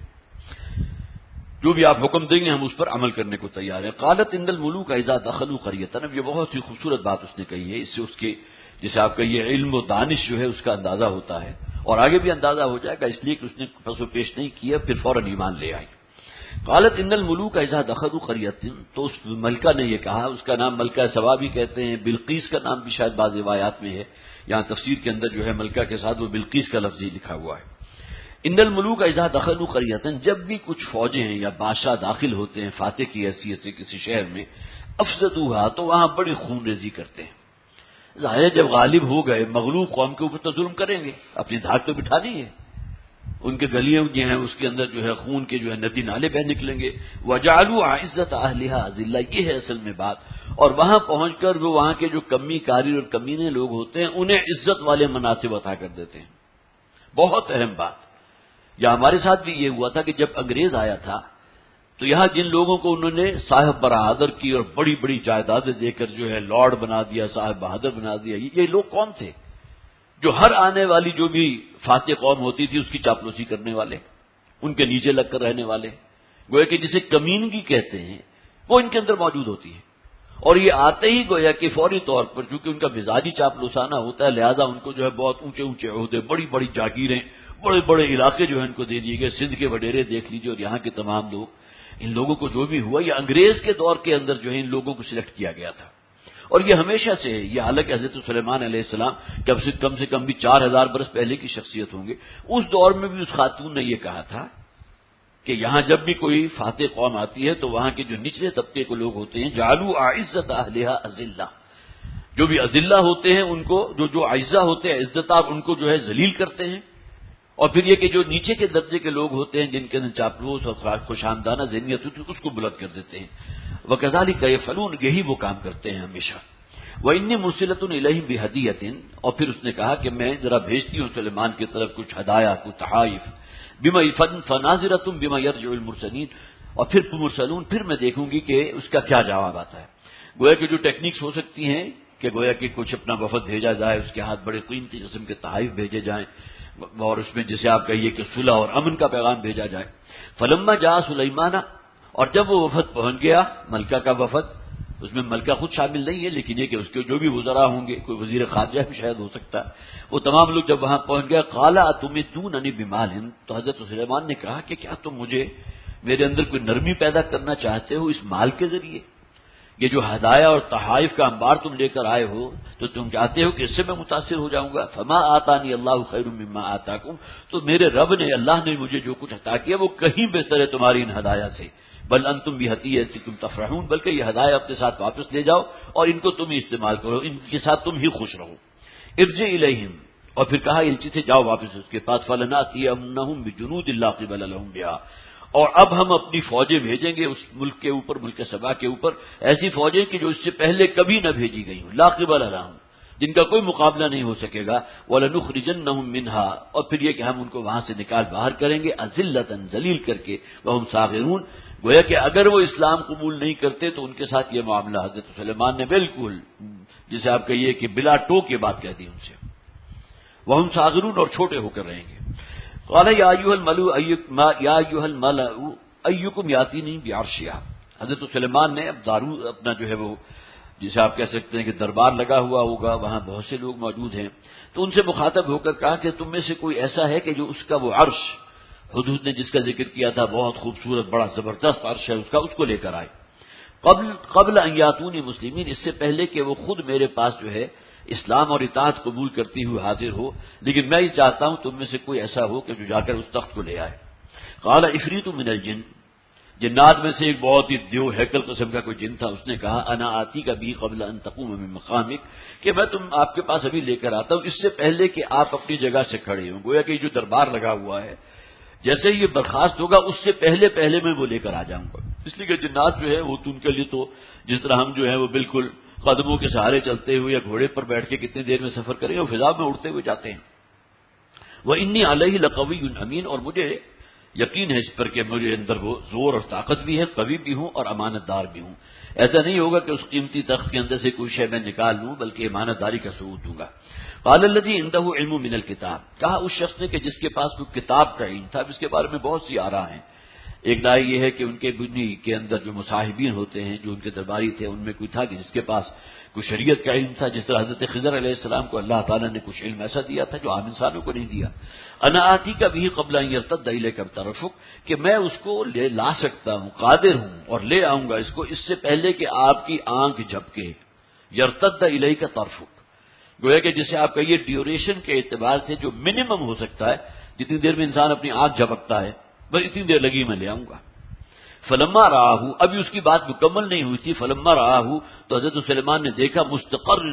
جو بھی آپ حکم دیں گے ہم اس پر عمل کرنے کو تیار ہیں۔ قالت ان الملوک اذا دخلوا قریۃ، اب یہ بہت ہی خوبصورت بات اس نے کہی ہے، اس سے اس کے جسے آپ کہیے علم و دانش جو ہے اس کا اندازہ ہوتا ہے، اور آگے بھی اندازہ ہو جائے گا، اس لیے کہ اس نے پس و پیش نہیں کیا، پھر فوراً ایمان لے آئی۔ قالت ان الملوک اذا دخلوا قریۃ، تو اس ملکہ نے یہ کہا، اس کا نام ملکہ سبا بھی کہتے ہیں، بلقیس کا نام بھی شاید بعض روایات میں ہے، یہاں تفسیر کے اندر جو ہے ملکہ کے ساتھ وہ بلقیس کا لفظ ہی لکھا ہوا ہے۔ ان الملوک اذا دخلوا قریۃ، جب بھی کچھ فوجیں ہیں یا بادشاہ داخل ہوتے ہیں فاتح کی حیثیت سے کسی شہر میں، افسدوها، تو وہاں بڑی خون ریزی کرتے ہیں۔ ظاہر ہے جب غالب ہو گئے مغلوب قوم کے اوپر تو ظلم کریں گے، اپنی دھاک تو بٹھانی ہے، ان کے گلیاں جو ہیں اس کے اندر جو ہے خون کے جو ہے ندی نالے بہ نکلیں گے۔ وجعلوا عزت اہلھا اذلہ، یہ ہے اصل میں بات، اور وہاں پہنچ کر وہ وہاں کے جو کمی کاری اور کمینے لوگ ہوتے ہیں انہیں عزت والے مناصب عطا کر دیتے ہیں۔ بہت اہم بات، یا ہمارے ساتھ بھی یہ ہوا تھا کہ جب انگریز آیا تھا تو یہاں جن لوگوں کو انہوں نے صاحب برادر کی اور بڑی بڑی جائیدادیں دے کر جو ہے لارڈ بنا دیا، صاحب بہادر بنا دیا، یہ لوگ کون تھے؟ جو ہر آنے والی جو بھی فاتح قوم ہوتی تھی اس کی چاپلوسی کرنے والے، ان کے نیچے لگ کر رہنے والے، گویا کہ جسے کمینگی کہتے ہیں وہ ان کے اندر موجود ہوتی ہے، اور یہ آتے ہی گویا کہ فوری طور پر چونکہ ان کا مزاجی چاپلوسانہ ہوتا ہے، لہذا ان کو جو ہے بہت اونچے اونچے عہدے، بڑی بڑی جاگیریں، بڑے بڑے علاقے جو ہیں ان کو دے دیے گئے، سندھ کے وڈیرے دیکھ لیجیے اور یہاں کے تمام لوگ، ان لوگوں کو جو بھی ہوا یہ انگریز کے دور کے اندر جو ہے ان لوگوں کو سلیکٹ کیا گیا تھا، اور یہ ہمیشہ سے ہے، یہ حالانکہ حضرت سلیمان علیہ السلام کم سے کم بھی 4000 برس پہلے کی شخصیت ہوں گے، اس دور میں بھی اس خاتون نے یہ کہا تھا کہ یہاں جب بھی کوئی فاتح قوم آتی ہے تو وہاں کے جو نچلے طبقے کے لوگ ہوتے ہیں، جعلوا اعزت اہلھا اذلہ، جو بھی اذلہ ہوتے ہیں ان کو، جو اعزہ ہوتے ہیں عزتاب، ان کو جو ہے ذلیل کرتے ہیں، اور پھر یہ کہ جو نیچے کے درجے کے لوگ ہوتے ہیں جن کے اندر چاپلوس اور خوشامدانہ ذہنیت ہوتی ہے اس کو بلند کر دیتے ہیں۔ وَكَذَلِكَ يَفْعَلُونَ، یہی وہ کام کرتے ہیں ہمیشہ۔ وَإِنِّي مُرْسِلَةٌ إِلَيْهِمْ بِهَدِيَّةٍ، اور پھر اس نے کہا کہ میں ذرا بھیجتی ہوں سلیمان کی طرف کچھ ہدایہ، کچھ تحائف، بِمَا فَنَاظِرَةٌ بِمَا يَرْجِعُ الْمُرْسَلِينَ، اور پھر مرسلون، پھر میں دیکھوں گی کہ اس کا کیا جواب آتا ہے۔ گویا کہ جو ٹیکنیکس ہو سکتی ہیں کہ گویا کہ کچھ اپنا وفد بھیجا جائے، اس کے ہاتھ بڑے قیمتی قسم کے تحائف بھیجے جائیں، اور اس میں جسے آپ کہیے کہ صلح اور امن کا پیغام بھیجا جائے. فلما جاء سلیمان، اور جب وہ وفد پہنچ گیا، ملکہ کا وفد، اس میں ملکہ خود شامل نہیں ہے لیکن یہ کہ اس کے جو بھی وزراء ہوں گے، کوئی وزیر خارجہ بھی شاید ہو سکتا ہے، وہ تمام لوگ جب وہاں پہنچ گیا، قال اتمدوننی بمال، تو حضرت سلیمان نے کہا کہ کیا تم مجھے میرے اندر کوئی نرمی پیدا کرنا چاہتے ہو اس مال کے ذریعے؟ یہ جو ہدایہ اور تحائف کا انبار تم لے کر آئے ہو تو تم چاہتے ہو کہ اس سے میں متاثر ہو جاؤں گا؟ فما آتانی اللہ خیر مما آتاکم، تو میرے رب نے، اللہ نے مجھے جو کچھ عطا کیا وہ کہیں بہتر ہے تمہاری ان ہدایہ سے. بل انتم بہدیتکم تفرحون، بلکہ یہ ہدایہ اپنے ساتھ واپس لے جاؤ اور ان کو تم ہی استعمال کرو، ان کے ساتھ تم ہی خوش رہو. ارجع الیہم، اور پھر کہا الچی سے جاؤ واپس اس کے پاس، فلناتینہم بجنود لا قبل لہم بہا، اور اب ہم اپنی فوجیں بھیجیں گے اس ملک کے اوپر، ملک سبا کے اوپر، ایسی فوجیں کہ جو اس سے پہلے کبھی نہ بھیجی گئی ہوں، لا قبل لہم، جن کا کوئی مقابلہ نہیں ہو سکے گا. وَلَنُخْرِجَنَّهُم مِّنْهَا، اور پھر یہ کہ ہم ان کو وہاں سے نکال باہر کریں گے، أَذِلَّةً ذلیل کر کے، وَهُمْ صَاغِرُونَ، گویا کہ اگر وہ اسلام قبول نہیں کرتے تو ان کے ساتھ یہ معاملہ حضرت سلیمان نے بالکل جسے آپ کہیے کہ بلا ٹوک یہ بات کہہ دی ان سے، وَهُمْ صَاغِرُونَ، اور چھوٹے ہو کر رہیں گے. قال یا ایھا الملأ ایکم یاتینی بعرشھا، حضرت سلیمان نے اب اپنا جو ہے وہ جسے آپ کہہ سکتے ہیں کہ دربار لگا ہوا ہوگا، وہاں بہت سے لوگ موجود ہیں، تو ان سے مخاطب ہو کر کہا کہ تم میں سے کوئی ایسا ہے کہ جو اس کا وہ عرش، حدود نے جس کا ذکر کیا تھا، بہت خوبصورت بڑا زبردست عرش ہے اس کا، اس کو لے کر آئے. قبل ان یاتونی مسلمین، اس سے پہلے کہ وہ خود میرے پاس جو ہے اسلام اور اطاعت قبول کرتی ہوئی حاضر ہو، لیکن میں یہ چاہتا ہوں تم میں سے کوئی ایسا ہو کہ جو جا کر اس تخت کو لے آئے. قال عفریت من الجن، جنات میں سے ایک بہت ہی دیو ہیکل قسم کا کوئی جن تھا، اس نے کہا انا آتی کا بھی قبل ان تقوم من مقامک، کہ میں تم آپ کے پاس ابھی لے کر آتا ہوں اس سے پہلے کہ آپ اپنی جگہ سے کھڑے ہوں. گویا کہ جو دربار لگا ہوا ہے جیسے ہی یہ برخاست ہوگا اس سے پہلے میں وہ لے کر آ جاؤں گا. اس لیے کہ جنات جو ہے وہ تو ان کے لیے تو جس طرح ہم جو ہے وہ بالکل قدموں کے سہارے چلتے ہوئے یا گھوڑے پر بیٹھ کے کتنی دیر میں سفر کریں گے، وہ فضا میں اڑتے ہوئے جاتے ہیں. وَإِنِّي عَلَيْهِ لَقَوِيٌّ أَمِينٌ، اور مجھے یقین ہے اس پر کہ مجھے اندر وہ زور اور طاقت بھی ہے، قوی بھی ہوں اور امانت دار بھی ہوں. ایسا نہیں ہوگا کہ اس قیمتی تخت کے اندر سے کوئی شے میں نکال لوں، بلکہ امانت داری کا ثبوت دوں گا. قال الذي عنده علم من الكتاب، کہا اس شخص نے کہ جس کے پاس کوئی کتاب کا علم تھا. اس کے بارے میں بہت سی آراء ہیں. ایک رائے یہ ہے کہ ان کے بنی کے اندر جو مصاحبین ہوتے ہیں، جو ان کے درباری تھے، ان میں کوئی تھا کہ جس کے پاس کوئی شریعت کا علم تھا، جس طرح حضرت خضر علیہ السلام کو اللہ تعالیٰ نے کچھ علم ایسا دیا تھا جو عام انسانوں کو نہیں دیا. انا آتی کا بھی قبل ان یرتد الیک طرفک، کہ میں اس کو لا سکتا ہوں، قادر ہوں اور لے آؤں گا اس کو اس سے پہلے کہ آپ کی آنکھ جھپکے. یرتد الیک طرفک، گویا کہ جسے آپ کہیے ڈیوریشن کے اعتبار سے جو منیمم ہو سکتا ہے، جتنی دیر میں انسان اپنی آنکھ جھپکتا ہے بس اتنی دیر لگی میں لے آؤں گا. فلما رآہ، ابھی اس کی بات مکمل نہیں ہوئی تھی. فلما رآہ، تو حضرت سلیمان نے دیکھا مستقرا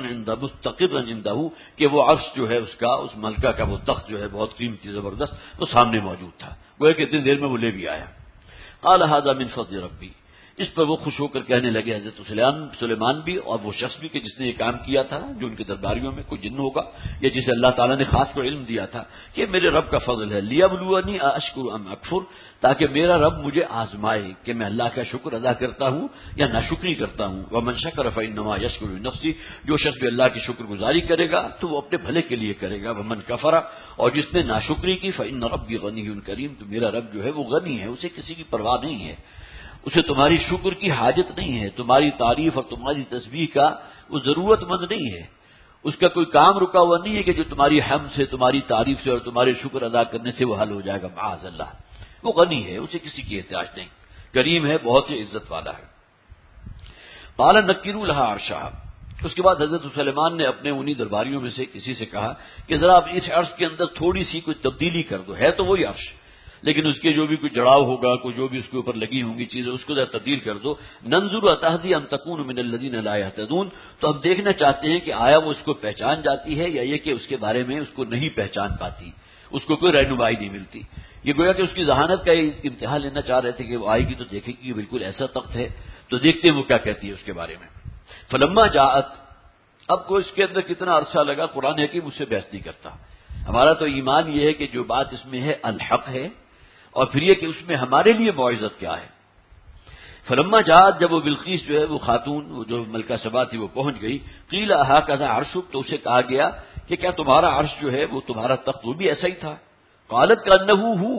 عنده، کہ وہ عرش جو ہے اس کا، اس ملکہ کا وہ تخت جو ہے بہت قیمتی زبردست، وہ سامنے موجود تھا. گویا کہ اتنی دیر میں وہ لے بھی آیا. قال هذا من فضل ربی، اس پر وہ خوش ہو کر کہنے لگے حضرت سلیمان بھی اور وہ شخص بھی کہ جس نے یہ کام کیا تھا، جو ان کے درباریوں میں کوئی جن ہوگا یا جسے اللہ تعالیٰ نے خاص کو علم دیا تھا، کہ میرے رب کا فضل ہے. لیبلونی اشکر ام اکفر، تاکہ میرا رب مجھے آزمائے کہ میں اللہ کا شکر ادا کرتا ہوں یا ناشکری کرتا ہوں. ومن شکر فانما یشکر لنفسہ، جو شخص بھی اللہ کی شکر گزاری کرے گا تو وہ اپنے بھلے کے لیے کرے گا. ومن کفر، اور جس نے ناشکری کی، فان ربی غنی کریم، تو میرا رب جو ہے وہ غنی ہے، اسے کسی کی پرواہ نہیں ہے، اسے تمہاری شکر کی حاجت نہیں ہے، تمہاری تعریف اور تمہاری تسبیح کا وہ ضرورت مند نہیں ہے. اس کا کوئی کام رکا ہوا نہیں ہے کہ جو تمہاری حمد سے، تمہاری تعریف سے اور تمہارے شکر ادا کرنے سے وہ حل ہو جائے گا. معاذ اللہ، وہ غنی ہے، اسے کسی کی احتیاج نہیں، کریم ہے، بہت ہی عزت والا ہے. قال نکروا لها عرشها، اس کے بعد حضرت سلیمان نے اپنے انہی درباریوں میں سے کسی سے کہا کہ ذرا آپ اس عرش کے اندر تھوڑی سی کوئی تبدیلی کر دو. ہے تو وہی عرش، لیکن اس کے جو بھی کوئی جڑاؤ ہوگا، کوئی جو بھی اس کے اوپر لگی ہوں گی چیزیں، اس کو ذرا تبدیل کر دو. ننظر اتهدی ام تکون من الذین لا یهتدون، تو ہم دیکھنا چاہتے ہیں کہ آیا وہ اس کو پہچان جاتی ہے یا یہ کہ اس کے بارے میں اس کو نہیں پہچان پاتی، اس کو کوئی رہنمائی نہیں ملتی. یہ گویا کہ اس کی ذہانت کا امتحان لینا چاہ رہے تھے کہ وہ آئے گی تو دیکھے گی بالکل ایسا تخت ہے، تو دیکھتے ہیں وہ کیا کہتی ہے اس کے بارے میں. فلما جاءت، اب کو اس کے اندر کتنا عرصہ لگا، قرآن حکیم اس سے بحث نہیں کرتا. ہمارا تو ایمان یہ ہے کہ جو بات اس میں ہے الحق ہے، اور پھر یہ کہ اس میں ہمارے لیے معجزت کیا ہے. فلما جاءت، جب وہ بلقیس جو ہے وہ خاتون، وہ جو ملکہ سبا تھی، وہ پہنچ گئی. قیل ہاکذا عرشک، تو اسے کہا گیا کہ کیا تمہارا عرش جو ہے وہ تمہارا تخت وہ بھی ایسا ہی تھا؟ قالت کأنہ ہو،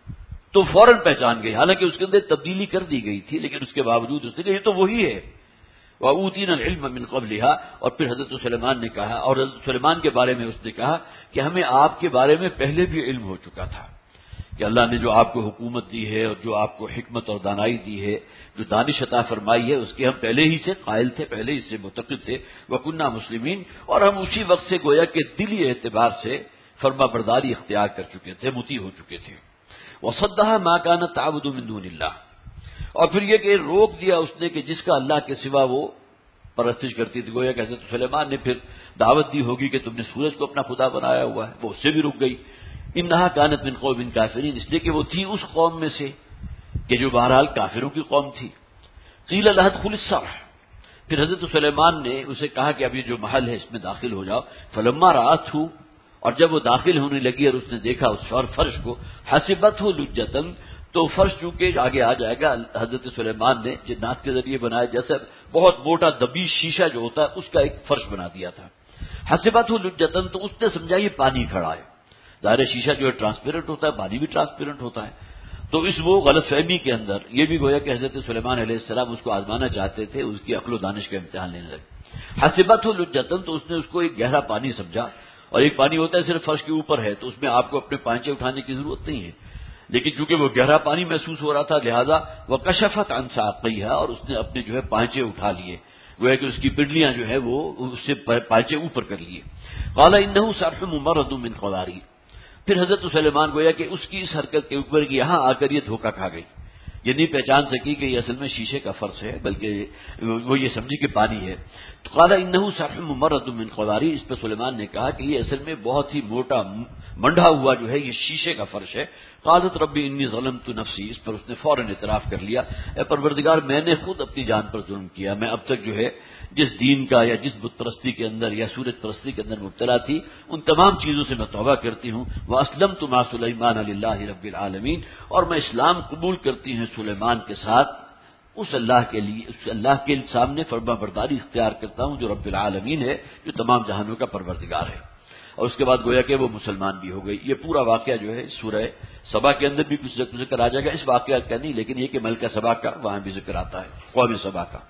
تو فوراً پہچان گئی، حالانکہ اس کے اندر تبدیلی کر دی گئی تھی لیکن اس کے باوجود اس نے کہا یہ تو وہی ہے۔ وَأُوتِينَا الْعِلْمَ مِنْ قَبْلِهَا، اور پھر حضرت سلیمان نے کہا، اور حضرت سلیمان کے بارے میں اس نے کہا کہ ہمیں آپ کے بارے میں پہلے بھی علم ہو چکا تھا کہ اللہ نے جو آپ کو حکومت دی ہے اور جو آپ کو حکمت اور دانائی دی ہے، جو دانش عطا فرمائی ہے، اس کے ہم پہلے ہی سے قائل تھے، پہلے ہی سے معتقد تھے۔ وَكُنَّا مُسْلِمِينَ، اور ہم اسی وقت سے گویا کہ دلی اعتبار سے فرما برداری اختیار کر چکے تھے، مطیع ہو چکے تھے۔ وَصَدَّهَا مَا كَانَتْ تَعْبُدُ مِن دُونِ اللَّهِ، اور پھر یہ کہ روک دیا اس نے کہ جس کا اللہ کے سوا وہ پرستش کرتی تھی۔ گویا کہ حضرت سلیمان نے پھر دعوت دی ہوگی کہ تم نے سورج کو اپنا خدا بنایا ہوا ہے، وہ اس سے بھی رک گئی۔ انہا کانت من قوم کافرین، اس لیے کہ وہ تھی اس قوم میں سے کہ جو بہرحال کافروں کی قوم تھی۔ قیل لها ادخل الصرح، پھر حضرت سلیمان نے اسے کہا کہ اب یہ جو محل ہے اس میں داخل ہو جاؤ۔ فلما رأته، اور جب وہ داخل ہونے لگی اور اس نے دیکھا اس فرش کو، حسبته لجة، تو فرش چونکہ آگے آ جائے گا، حضرت سلیمان نے جنات کے ذریعے بنایا، جیسے بہت موٹا دبی شیشہ جو ہوتا ہے اس کا ایک فرش بنا دیا تھا۔ حسبته لجة، تو اس نے سمجھا یہ پانی کھڑا ہے، ظاہر شیشہ جو ہے ٹرانسپیرنٹ ہوتا ہے، پانی بھی ٹرانسپیرنٹ ہوتا ہے، تو اس وہ غلط فہمی کے اندر یہ بھی گویا کہ حضرت سلیمان علیہ السلام اس کو آزمانا چاہتے تھے، اس کی عقل و دانش کا امتحان لینے لگے۔ حسبته لجة، تو اس نے اس کو ایک گہرا پانی سمجھا، اور ایک پانی ہوتا ہے صرف فرش کے اوپر ہے تو اس میں آپ کو اپنے پانچے اٹھانے کی ضرورت نہیں ہے، لیکن چونکہ وہ گہرا پانی محسوس ہو رہا تھا لہذا وکشفت عن ساقیہا، اور اس نے اپنے جو ہے پانچے اٹھا لیے، گویا کہ اس کی پنڈلیاں جو ہے وہ اس سے پانچے اوپر کر لیے۔ قال انہ صرح ممرد من قواریر، پھر حضرت سلیمان گویا کہ اس کی اس حرکت کے اوپر کہ یہاں آ کر یہ دھوکہ کھا گئی، یہ نہیں پہچان سکی کہ یہ اصل میں شیشے کا فرش ہے، بلکہ وہ یہ سمجھی کہ پانی ہے۔ تو قال انہ صرح ممرد من قواریر، اس پہ سلیمان نے کہا کہ یہ اصل میں بہت ہی موٹا منڈا ہوا جو ہے یہ شیشے کا فرش ہے۔ قالت ربی انی ظلمت نفسی، اس پر اس نے فوراً اعتراف کر لیا، اے پروردگار میں نے خود اپنی جان پر ظلم کیا، میں اب تک جو ہے جس دین کا یا جس بت پرستی کے اندر یا سورج پرستی کے اندر مبتلا تھی ان تمام چیزوں سے میں توبہ کرتی ہوں۔ واسلمت مع سلیمان للہ رب العالمین، اور میں اسلام قبول کرتی ہوں سلیمان کے ساتھ اس اللہ کے لیے، اس اللہ کے سامنے فرما برداری اختیار کرتا ہوں جو رب العالمین ہے، جو تمام جہانوں کا پروردگار ہے۔ اور اس کے بعد گویا کہ وہ مسلمان بھی ہو گئی۔ یہ پورا واقعہ جو ہے سورہ سبا کے اندر بھی کچھ ذکر آ جائے گا، اس واقعات کا نہیں، لیکن یہ کہ ملکہ سبا کا وہاں بھی ذکر آتا ہے، قوم سبا کا۔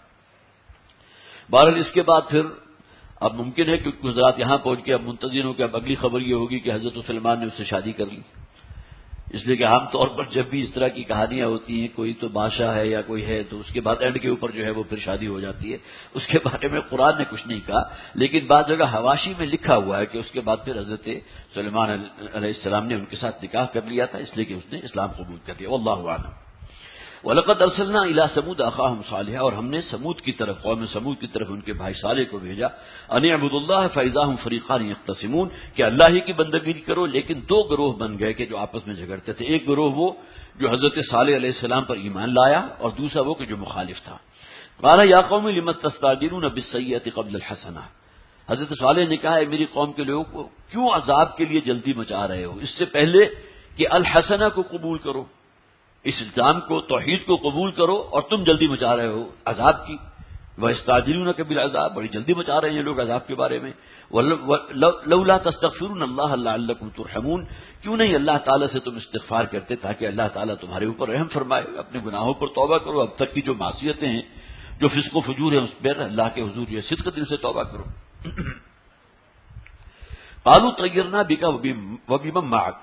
بہرحال اس کے بعد پھر اب ممکن ہے کہ حضرات یہاں پہنچ کے اب منتظر ہو کہ اب اگلی خبر یہ ہوگی کہ حضرت سلیمان نے اس سے شادی کر لی، اس لیے کہ عام طور پر جب بھی اس طرح کی کہانیاں ہوتی ہیں کوئی تو بادشاہ ہے یا کوئی ہے تو اس کے بعد اینڈ کے اوپر جو ہے وہ پھر شادی ہو جاتی ہے۔ اس کے بارے میں قرآن نے کچھ نہیں کہا، لیکن بعض جگہ حواشی میں لکھا ہوا ہے کہ اس کے بعد پھر حضرت سلیمان علیہ السلام نے ان کے ساتھ نکاح کر لیا تھا، اس لیے کہ اس نے اسلام قبول کر لیا۔ واللہ اعلم۔ وَلَقَدْ أَرْسَلْنَا إِلَىٰ ثَمُودَ أَخَاهُمْ صَالِحًا، اور ہم نے سمود کی طرف، قوم سمود کی طرف ان کے بھائی صالح کو بھیجا، أَنِ اعْبُدُوا اللَّهَ فَإِذَا هُمْ فَرِيقَانِ يَخْتَصِمُونَ، کہ اللہ ہی کی بندگی کرو، لیکن دو گروہ بن گئے کہ جو آپس میں جھگڑتے تھے، ایک گروہ وہ جو حضرت صالح علیہ السلام پر ایمان لایا اور دوسرا وہ کہ جو مخالف تھا۔ قَالَ يَا قَوْمِ لِمَ تَسْتَعْجِلُونَ بِالسَّيِّئَةِ قَبْلَ الْحَسَنَةِ، حضرت صالح نے کہا ہے میری قوم کے لوگوں کو کیوں عذاب کے لیے جلدی مچا رہے ہو، اس سے پہلے کہ الحسنہ کو قبول کرو، اس اسلام کو، توحید کو قبول کرو، اور تم جلدی مچا رہے ہو عذاب کی۔ وَيَسْتَعْجِلُونَكَ بِالْعَذَابِ، بڑی جلدی مچا رہے ہیں لوگ عذاب کے بارے میں۔ لَوْلَا تَسْتَغْفِرُونَ اللَّهَ لَعَلَّكُمْ تُرْحَمُونَ، کیوں نہیں اللہ تعالیٰ سے تم استغفار کرتے تاکہ اللہ تعالیٰ تمہارے اوپر رحم فرمائے، اپنے گناہوں پر توبہ کرو، اب تک کی جو معصیتیں ہیں، جو فسق و فجور ہے، اس پر اللہ کے حضور جو ہے صدق دل سے توبہ کرو۔ قَالُوا طَيَّرْنَا بِكَ وَبِمَن مَّعَكَ،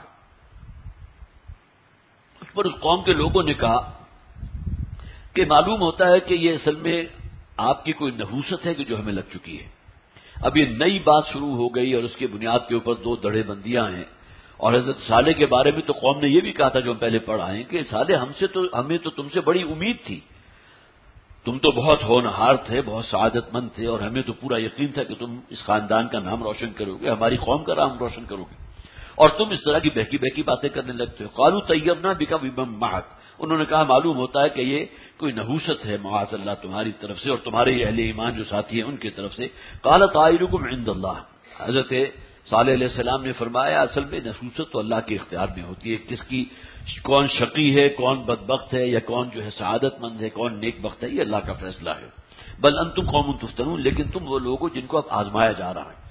اس پر اس قوم کے لوگوں نے کہا کہ معلوم ہوتا ہے کہ یہ اصل میں آپ کی کوئی نحوست ہے کہ جو ہمیں لگ چکی ہے، اب یہ نئی بات شروع ہو گئی اور اس کے بنیاد کے اوپر دو دڑے بندیاں ہیں۔ اور حضرت صالح کے بارے میں تو قوم نے یہ بھی کہا تھا جو ہم پہلے پڑھ آئے ہیں کہ صالح ہمیں تو تم سے بڑی امید تھی، تم تو بہت ہونہار تھے، بہت سعادت مند تھے، اور ہمیں تو پورا یقین تھا کہ تم اس خاندان کا نام روشن کرو گے، ہماری قوم کا نام روشن کرو گے، اور تم اس طرح کی بہکی بہکی باتیں کرنے لگتے ہو۔ قالوا طیرنا بک وبمن معک، انہوں نے کہا معلوم ہوتا ہے کہ یہ کوئی نحوست ہے معاذ اللہ تمہاری طرف سے اور تمہارے اہل ایمان جو ساتھی ہیں ان کی طرف سے۔ قال طائرکم عند اللہ، حضرت صالح علیہ السلام نے فرمایا اصل میں نحوست تو اللہ کے اختیار میں ہوتی ہے، کس کی کون شقی ہے، کون بدبخت ہے، یا کون جو ہے سعادت مند ہے، کون نیک بخت ہے، یہ اللہ کا فیصلہ ہے۔ بل انتم قوم تفتنون، لیکن تم وہ لوگ ہو جن کو اب آزمایا جا رہا ہے۔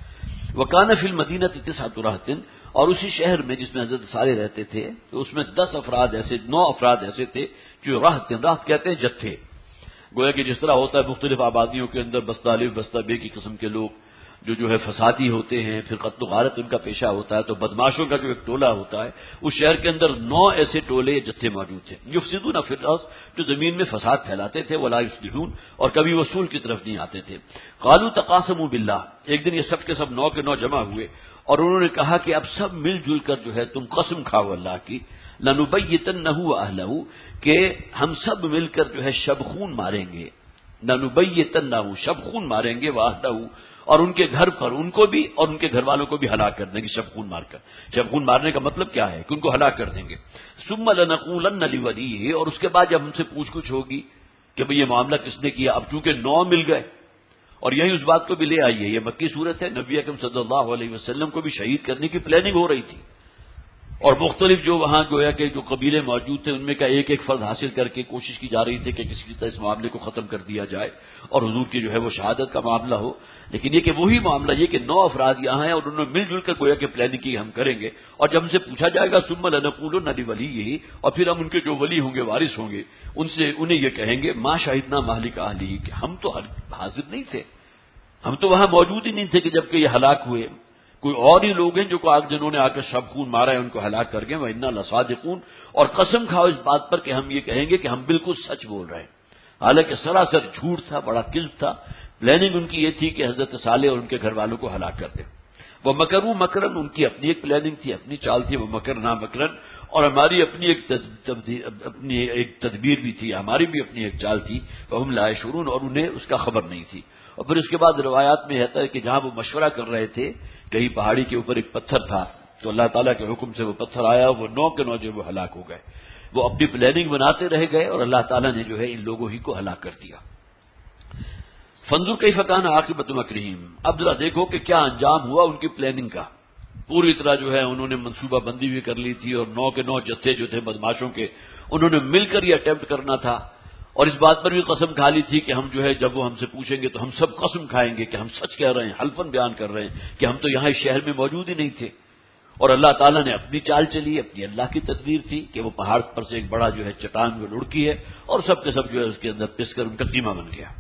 وکان فی المدینہ 9 رہط، اور اسی شہر میں جس میں حضرت صالح رہتے تھے تو اس میں 9 افراد ایسے تھے جو راحت کہتے ہیں جتھے، گویا کہ جس طرح ہوتا ہے مختلف آبادیوں کے اندر بستہ الف بستہ بے کی قسم کے لوگ جو ہے فسادی ہوتے ہیں، پھر قتل و غارت ان کا پیشہ ہوتا ہے، تو بدماشوں کا جو ایک ٹولہ ہوتا ہے، اس شہر کے اندر 9 ایسے ٹولے جتھے موجود تھے، یفسدون فی الارض، جو زمین میں فساد پھیلاتے تھے، ولا یصلحون، اور کبھی وصول کی طرف نہیں آتے تھے۔ قالوا تقاسموا باللہ، ایک دن یہ سب کے سب 9 کے 9 جمع ہوئے اور انہوں نے کہا کہ اب سب مل جل کر جو ہے تم قسم کھاؤ اللہ کی، لنبیتنہ واہلہ، کہ ہم سب مل کر جو ہے شب خون ماریں گے، لنبیتنہ، شب خون ماریں گے، واہلہ، اور ان کے گھر پر ان کو بھی اور ان کے گھر والوں کو بھی ہلاک کر دیں گے شب خون مار کر۔ شب خون مارنے کا مطلب کیا ہے کہ ان کو ہلاک کر دیں گے۔ ثم لنقولن لولیہ، اور اس کے بعد جب ہم سے پوچھ گچھ ہوگی کہ بھئی یہ معاملہ کس نے کیا، اب چونکہ 9 مل گئے، اور یہی اس بات کو بھی لے آئیے، یہ مکی صورت ہے، نبی اکرم صلی اللہ علیہ وسلم کو بھی شہید کرنے کی پلاننگ ہو رہی تھی، اور مختلف جو وہاں گویا کہ جو قبیلے موجود تھے ان میں کا ایک ایک فرد حاصل کر کے کوشش کی جا رہی تھی کہ کسی طرح اس معاملے کو ختم کر دیا جائے اور حضور کی جو ہے وہ شہادت کا معاملہ ہو، لیکن یہ کہ وہی معاملہ یہ کہ 9 افراد یہاں ہیں اور انہوں نے مل جل کر گویا کہ پلاننگ کی ہم کریں گے، اور جب ہم سے پوچھا جائے گا ثم لنقولن لولیہ، اور پھر ہم ان کے جو ولی ہوں گے، وارث ہوں گے، انہیں یہ کہیں گے ما شہدنا مہلک اہلہ، کہ ہم تو حاضر نہیں تھے، ہم تو وہاں موجود ہی نہیں تھے کہ جب کہ یہ ہلاک ہوئے، کوئی اور ہی لوگ ہیں جو جنہوں نے آ کر شب خون مارا ہے ان کو ہلاک کر گئے، وَإِنَّا لَصَادِقُونَ، اور قسم کھاؤ اس بات پر کہ ہم یہ کہیں گے کہ ہم بالکل سچ بول رہے ہیں، حالانکہ سراسر جھوٹ تھا، بڑا کذب تھا، پلاننگ ان کی یہ تھی کہ حضرت صالح اور ان کے گھر والوں کو ہلاک کر دیں۔ وہ مکروا مکرن، ان کی اپنی ایک پلاننگ تھی، اپنی چال تھی، وہ مکرنا مکرن، اور ہماری اپنی ایک تدبیر بھی تھی، ہماری بھی اپنی ایک چال تھی، وَهُمْ لَا يَشْعُرُونَ، اور انہیں اس کا خبر نہیں تھی۔ اور پھر اس کے بعد روایات میں رہتا ہے کہ جہاں وہ مشورہ کر رہے تھے، کہیں پہاڑی کے اوپر ایک پتھر تھا، تو اللہ تعالیٰ کے حکم سے وہ پتھر آیا، وہ 9 کے 9 جو وہ ہلاک ہو گئے، وہ اپنی پلاننگ بناتے رہ گئے اور اللہ تعالیٰ نے جو ہے ان لوگوں ہی کو ہلاک کر دیا۔ فانظر کیف کان عاقبۃ مکرہم، اب ذرا دیکھو کہ کیا انجام ہوا ان کی پلاننگ کا، پوری طرح جو ہے انہوں نے منصوبہ بندی بھی کر لی تھی، اور 9 کے 9 جتھے جو تھے بدماشوں کے، انہوں نے مل کر یہ اٹیمپٹ کرنا تھا، اور اس بات پر بھی قسم کھا لی تھی کہ ہم جو ہے جب وہ ہم سے پوچھیں گے تو ہم سب قسم کھائیں گے کہ ہم سچ کہہ رہے ہیں، حلفاً بیان کر رہے ہیں کہ ہم تو یہاں اس شہر میں موجود ہی نہیں تھے، اور اللہ تعالیٰ نے اپنی چال چلی، اپنی اللہ کی تدبیر تھی کہ وہ پہاڑ پر سے ایک بڑا جو ہے چٹان وہ لڑکی ہے، اور سب کے سب جو ہے اس کے اندر پس کر ان کا قیمہ بن گیا۔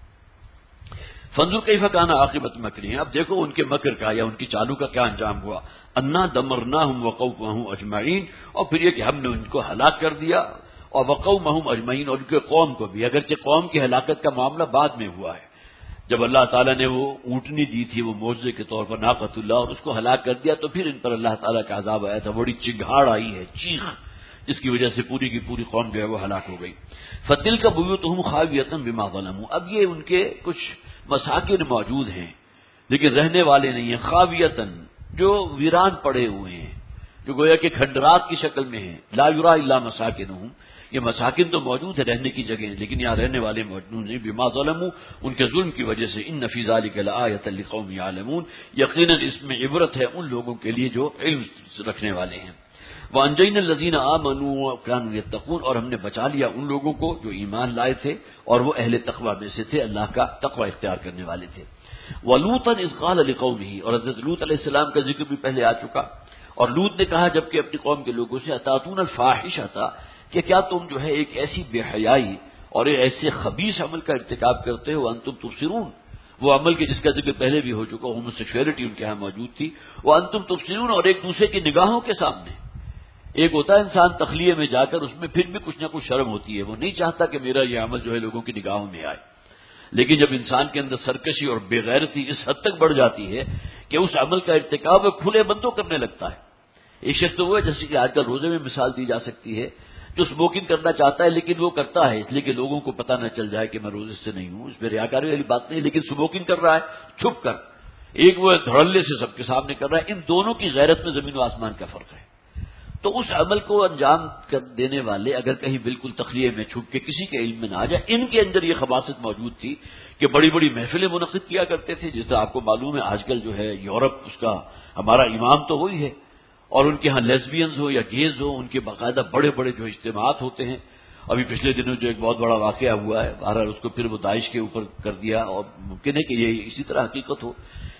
فانظر کیف کان عاقبۃ مکرہم، اب دیکھو ان کے مکر کا یا ان کی چالوں کا کیا انجام ہوا، انا دمرناہم وقومہم اجمعین، اور پھر یہ کہ ہم نے ان کو ہلاک کر دیا، اور وقومہم اجمعین، اور ان کے قوم کو بھی، اگرچہ قوم کی ہلاکت کا معاملہ بعد میں ہوا ہے، جب اللہ تعالیٰ نے وہ اونٹنی دی تھی وہ معجزے کے طور پر ناقۃ اللہ، اور اس کو ہلاک کر دیا، تو پھر ان پر اللہ تعالیٰ کا عذاب آیا تھا، بڑی چنگھاڑ آئی ہے، چیخ، جس کی وجہ سے پوری کی پوری قوم جو ہے وہ ہلاک ہو گئی۔ فتلک بیوتہم خاویۃ بما ظلموا، اب یہ ان کے کچھ مساکن موجود ہیں لیکن رہنے والے نہیں ہیں، خاویتن، جو ویران پڑے ہوئے ہیں، جو گویا کہ کھنڈرات کی شکل میں ہیں، لا یرا الا مساکنہم، یہ مساکن تو موجود ہے رہنے کی جگہ، لیکن یہاں رہنے والے موجود نہیں، بما ظلموا، ان کے ظلم کی وجہ سے، ان فی ذلک لآیۃ لقوم یعلمون، یقیناً اس میں عبرت ہے ان لوگوں کے لیے جو علم رکھنے والے ہیں۔ وَأَنجَيْنَا الَّذِينَ آمَنُوا وَكَانُوا يَتَّقُونَ، اور ہم نے بچا لیا ان لوگوں کو جو ایمان لائے تھے اور وہ اہل تقوی میں سے تھے، اللہ کا تقوی اختیار کرنے والے تھے۔ وَلُوطًا إِذْ قَالَ لِقَوْمِهِ، اور حضرت لوط علیہ السلام کا ذکر بھی پہلے آ چکا، اور لوط نے کہا جبکہ اپنی قوم کے لوگوں سے، أَتَأْتُونَ الْفَاحِشَةَ، کہ کیا تم جو ہے ایک ایسی بے حیائی اور ایک ایسے خبیث عمل کا ارتکاب کرتے ہو، وَأَنْتُمْ تُبْصِرُونَ، وہ عمل کے جس کا ذکر پہلے بھی ہو چکا، ہومو سیکشولیٹی ان کے ہاں موجود تھی، وَأَنْتُمْ تُبْصِرُونَ، اور ایک دوسرے کی نگاہوں کے سامنے، ایک ہوتا ہے انسان تخلیے میں جا کر اس میں پھر بھی کچھ نہ کچھ شرم ہوتی ہے، وہ نہیں چاہتا کہ میرا یہ عمل جو ہے لوگوں کی نگاہوں میں آئے، لیکن جب انسان کے اندر سرکشی اور بے غیرتی اس حد تک بڑھ جاتی ہے کہ اس عمل کا ارتکاب وہ کھلے بندوں کرنے لگتا ہے۔ ایک شخص تو وہ ہے جیسے کہ آج کل روزے میں مثال دی جا سکتی ہے، جو اسموکنگ کرنا چاہتا ہے لیکن وہ کرتا ہے اس لیے کہ لوگوں کو پتہ نہ چل جائے کہ میں روزے سے نہیں ہوں، اس میں ریاکاری والی بات نہیں، لیکن اسموکنگ کر رہا ہے چھپ کر، ایک وہ دھڑلے سے سب کے سامنے کر رہا ہے، ان دونوں کی غیرت میں زمین و آسمان کا فرق ہے۔ تو اس عمل کو انجام کر دینے والے اگر کہیں بالکل تخلیے میں چھپ کے کسی کے علم میں نہ آ جائے، ان کے اندر یہ خباثت موجود تھی کہ بڑی بڑی محفلیں منعقد کیا کرتے تھے، جس طرح آپ کو معلوم ہے آج کل جو ہے یورپ اس کا ہمارا امام تو وہی ہے، اور ان کے ہاں لیسبینز ہو یا گیز ہو، ان کے باقاعدہ بڑے بڑے جو اجتماعات ہوتے ہیں۔ ابھی پچھلے دنوں جو ایک بہت بڑا واقعہ ہوا ہے، بہرحال اس کو پھر وہ داعش کے اوپر کر دیا، اور ممکن ہے کہ یہ اسی طرح حقیقت ہو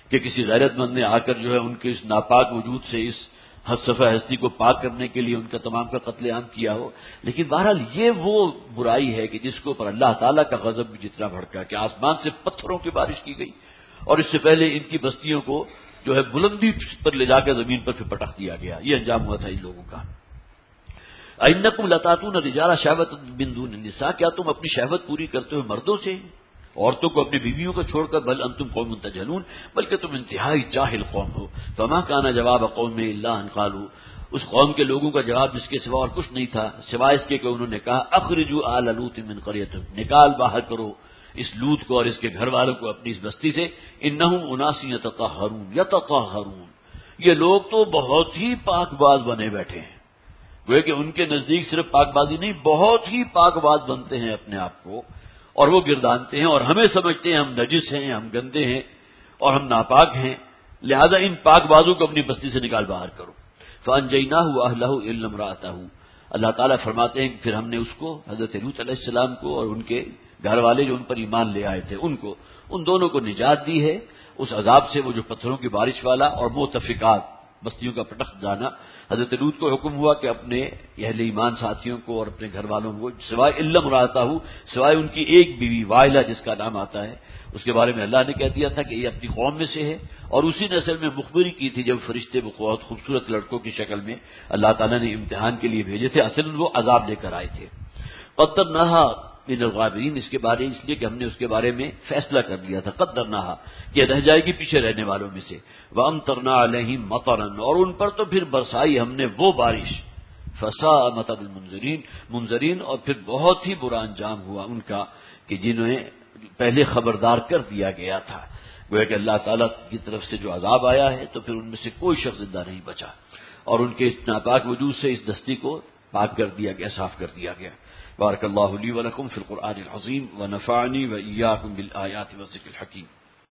کہ کسی غیرت مند نے آ کر جو ہے ان کے اس ناپاک وجود سے اس صفحہ ہستی کو پاک کرنے کے لیے ان کا تمام کا قتل عام کیا ہو. لیکن بہرحال یہ وہ برائی ہے کہ جس کے اوپر اللہ تعالیٰ کا غضب بھی جتنا بھڑکا کہ آسمان سے پتھروں کی بارش کی گئی اور اس سے پہلے ان کی بستیوں کو جو ہے بلندی پر لے جا کے زمین پر پھر پٹخ دیا گیا. یہ انجام ہوا تھا ان لوگوں کا. اِنَّکُمْ لَتَأْتُونَ الرِّجَالَ شَهْوَةً مِّن دُونِ النِّسَاءِ، کیا تم اپنی شہوت پوری کرتے ہو مردوں سے، عورتوں کو اپنی بیویوں کو چھوڑ کر؟ بل انتم قوم تجہلون، بلکہ تم انتہائی جاہل قوم ہو. فما کان جواب قوم الا ان قالوا، اس قوم کے لوگوں کا جواب جس کے سوا اور کچھ نہیں تھا سوائے اس کے کہ انہوں نے کہا اخرجوا آل لوط من قریتکم، نکال باہر کرو اس لوط کو اور اس کے گھر والوں کو اپنی اس بستی سے. انہم اناس یتطہرون، یہ لوگ تو بہت ہی پاک باز بنے بیٹھے ہیں. گویا کہ ان کے نزدیک صرف پاک بازی نہیں، بہت ہی پاک باز بنتے ہیں اپنے آپ کو اور وہ گردانتے ہیں اور ہمیں سمجھتے ہیں ہم نجس ہیں، ہم گندے ہیں اور ہم ناپاک ہیں، لہذا ان پاک بازوں کو اپنی بستی سے نکال باہر کرو. فَأَنْجَيْنَاهُ وَأَهْلَهُ إِلَّا امْرَأَتَهُ، اللہ تعالیٰ فرماتے ہیں کہ پھر ہم نے اس کو، حضرت لوط علیہ السلام کو اور ان کے گھر والے جو ان پر ایمان لے آئے تھے ان دونوں کو نجات دی ہے اس عذاب سے، وہ جو پتھروں کی بارش والا اور متفقات بستیوں کا پٹخ جانا. حضرت لوط کو حکم ہوا کہ اپنے اہل ایمان ساتھیوں کو اور اپنے گھر والوں کو سوائے الا امرأتہ، سوائے ان کی ایک بیوی وائلہ جس کا نام آتا ہے، اس کے بارے میں اللہ نے کہہ دیا تھا کہ یہ اپنی قوم میں سے ہے اور اسی نسل میں مخبری کی تھی جب فرشتے بہت خوبصورت لڑکوں کی شکل میں اللہ تعالیٰ نے امتحان کے لیے بھیجے تھے، اصل وہ عذاب لے کر آئے تھے. قدرناہا من الغابرین، اس کے بارے اس لیے کہ ہم نے اس کے بارے میں فیصلہ کر لیا تھا، قدرناہا کہ رہ جائے گی پیچھے رہنے والوں میں سے. وامطرنا علیہم مطرا، اور ان پر تو پھر برسائی ہم نے وہ بارش. فساء مطر المنذرین، اور پھر بہت ہی برا انجام ہوا ان کا کہ جنہیں پہلے خبردار کر دیا گیا تھا. گویا کہ اللہ تعالیٰ کی طرف سے جو عذاب آیا ہے تو پھر ان میں سے کوئی شخص زندہ نہیں بچا اور ان کے اس ناپاک وجود سے اس دستی کو پاک کر دیا گیا، صاف کر دیا گیا. بارک اللہ لی ولکم فی القرآن العظیم ونفعنی وإیاکم بالآیات والذکر الحکیم.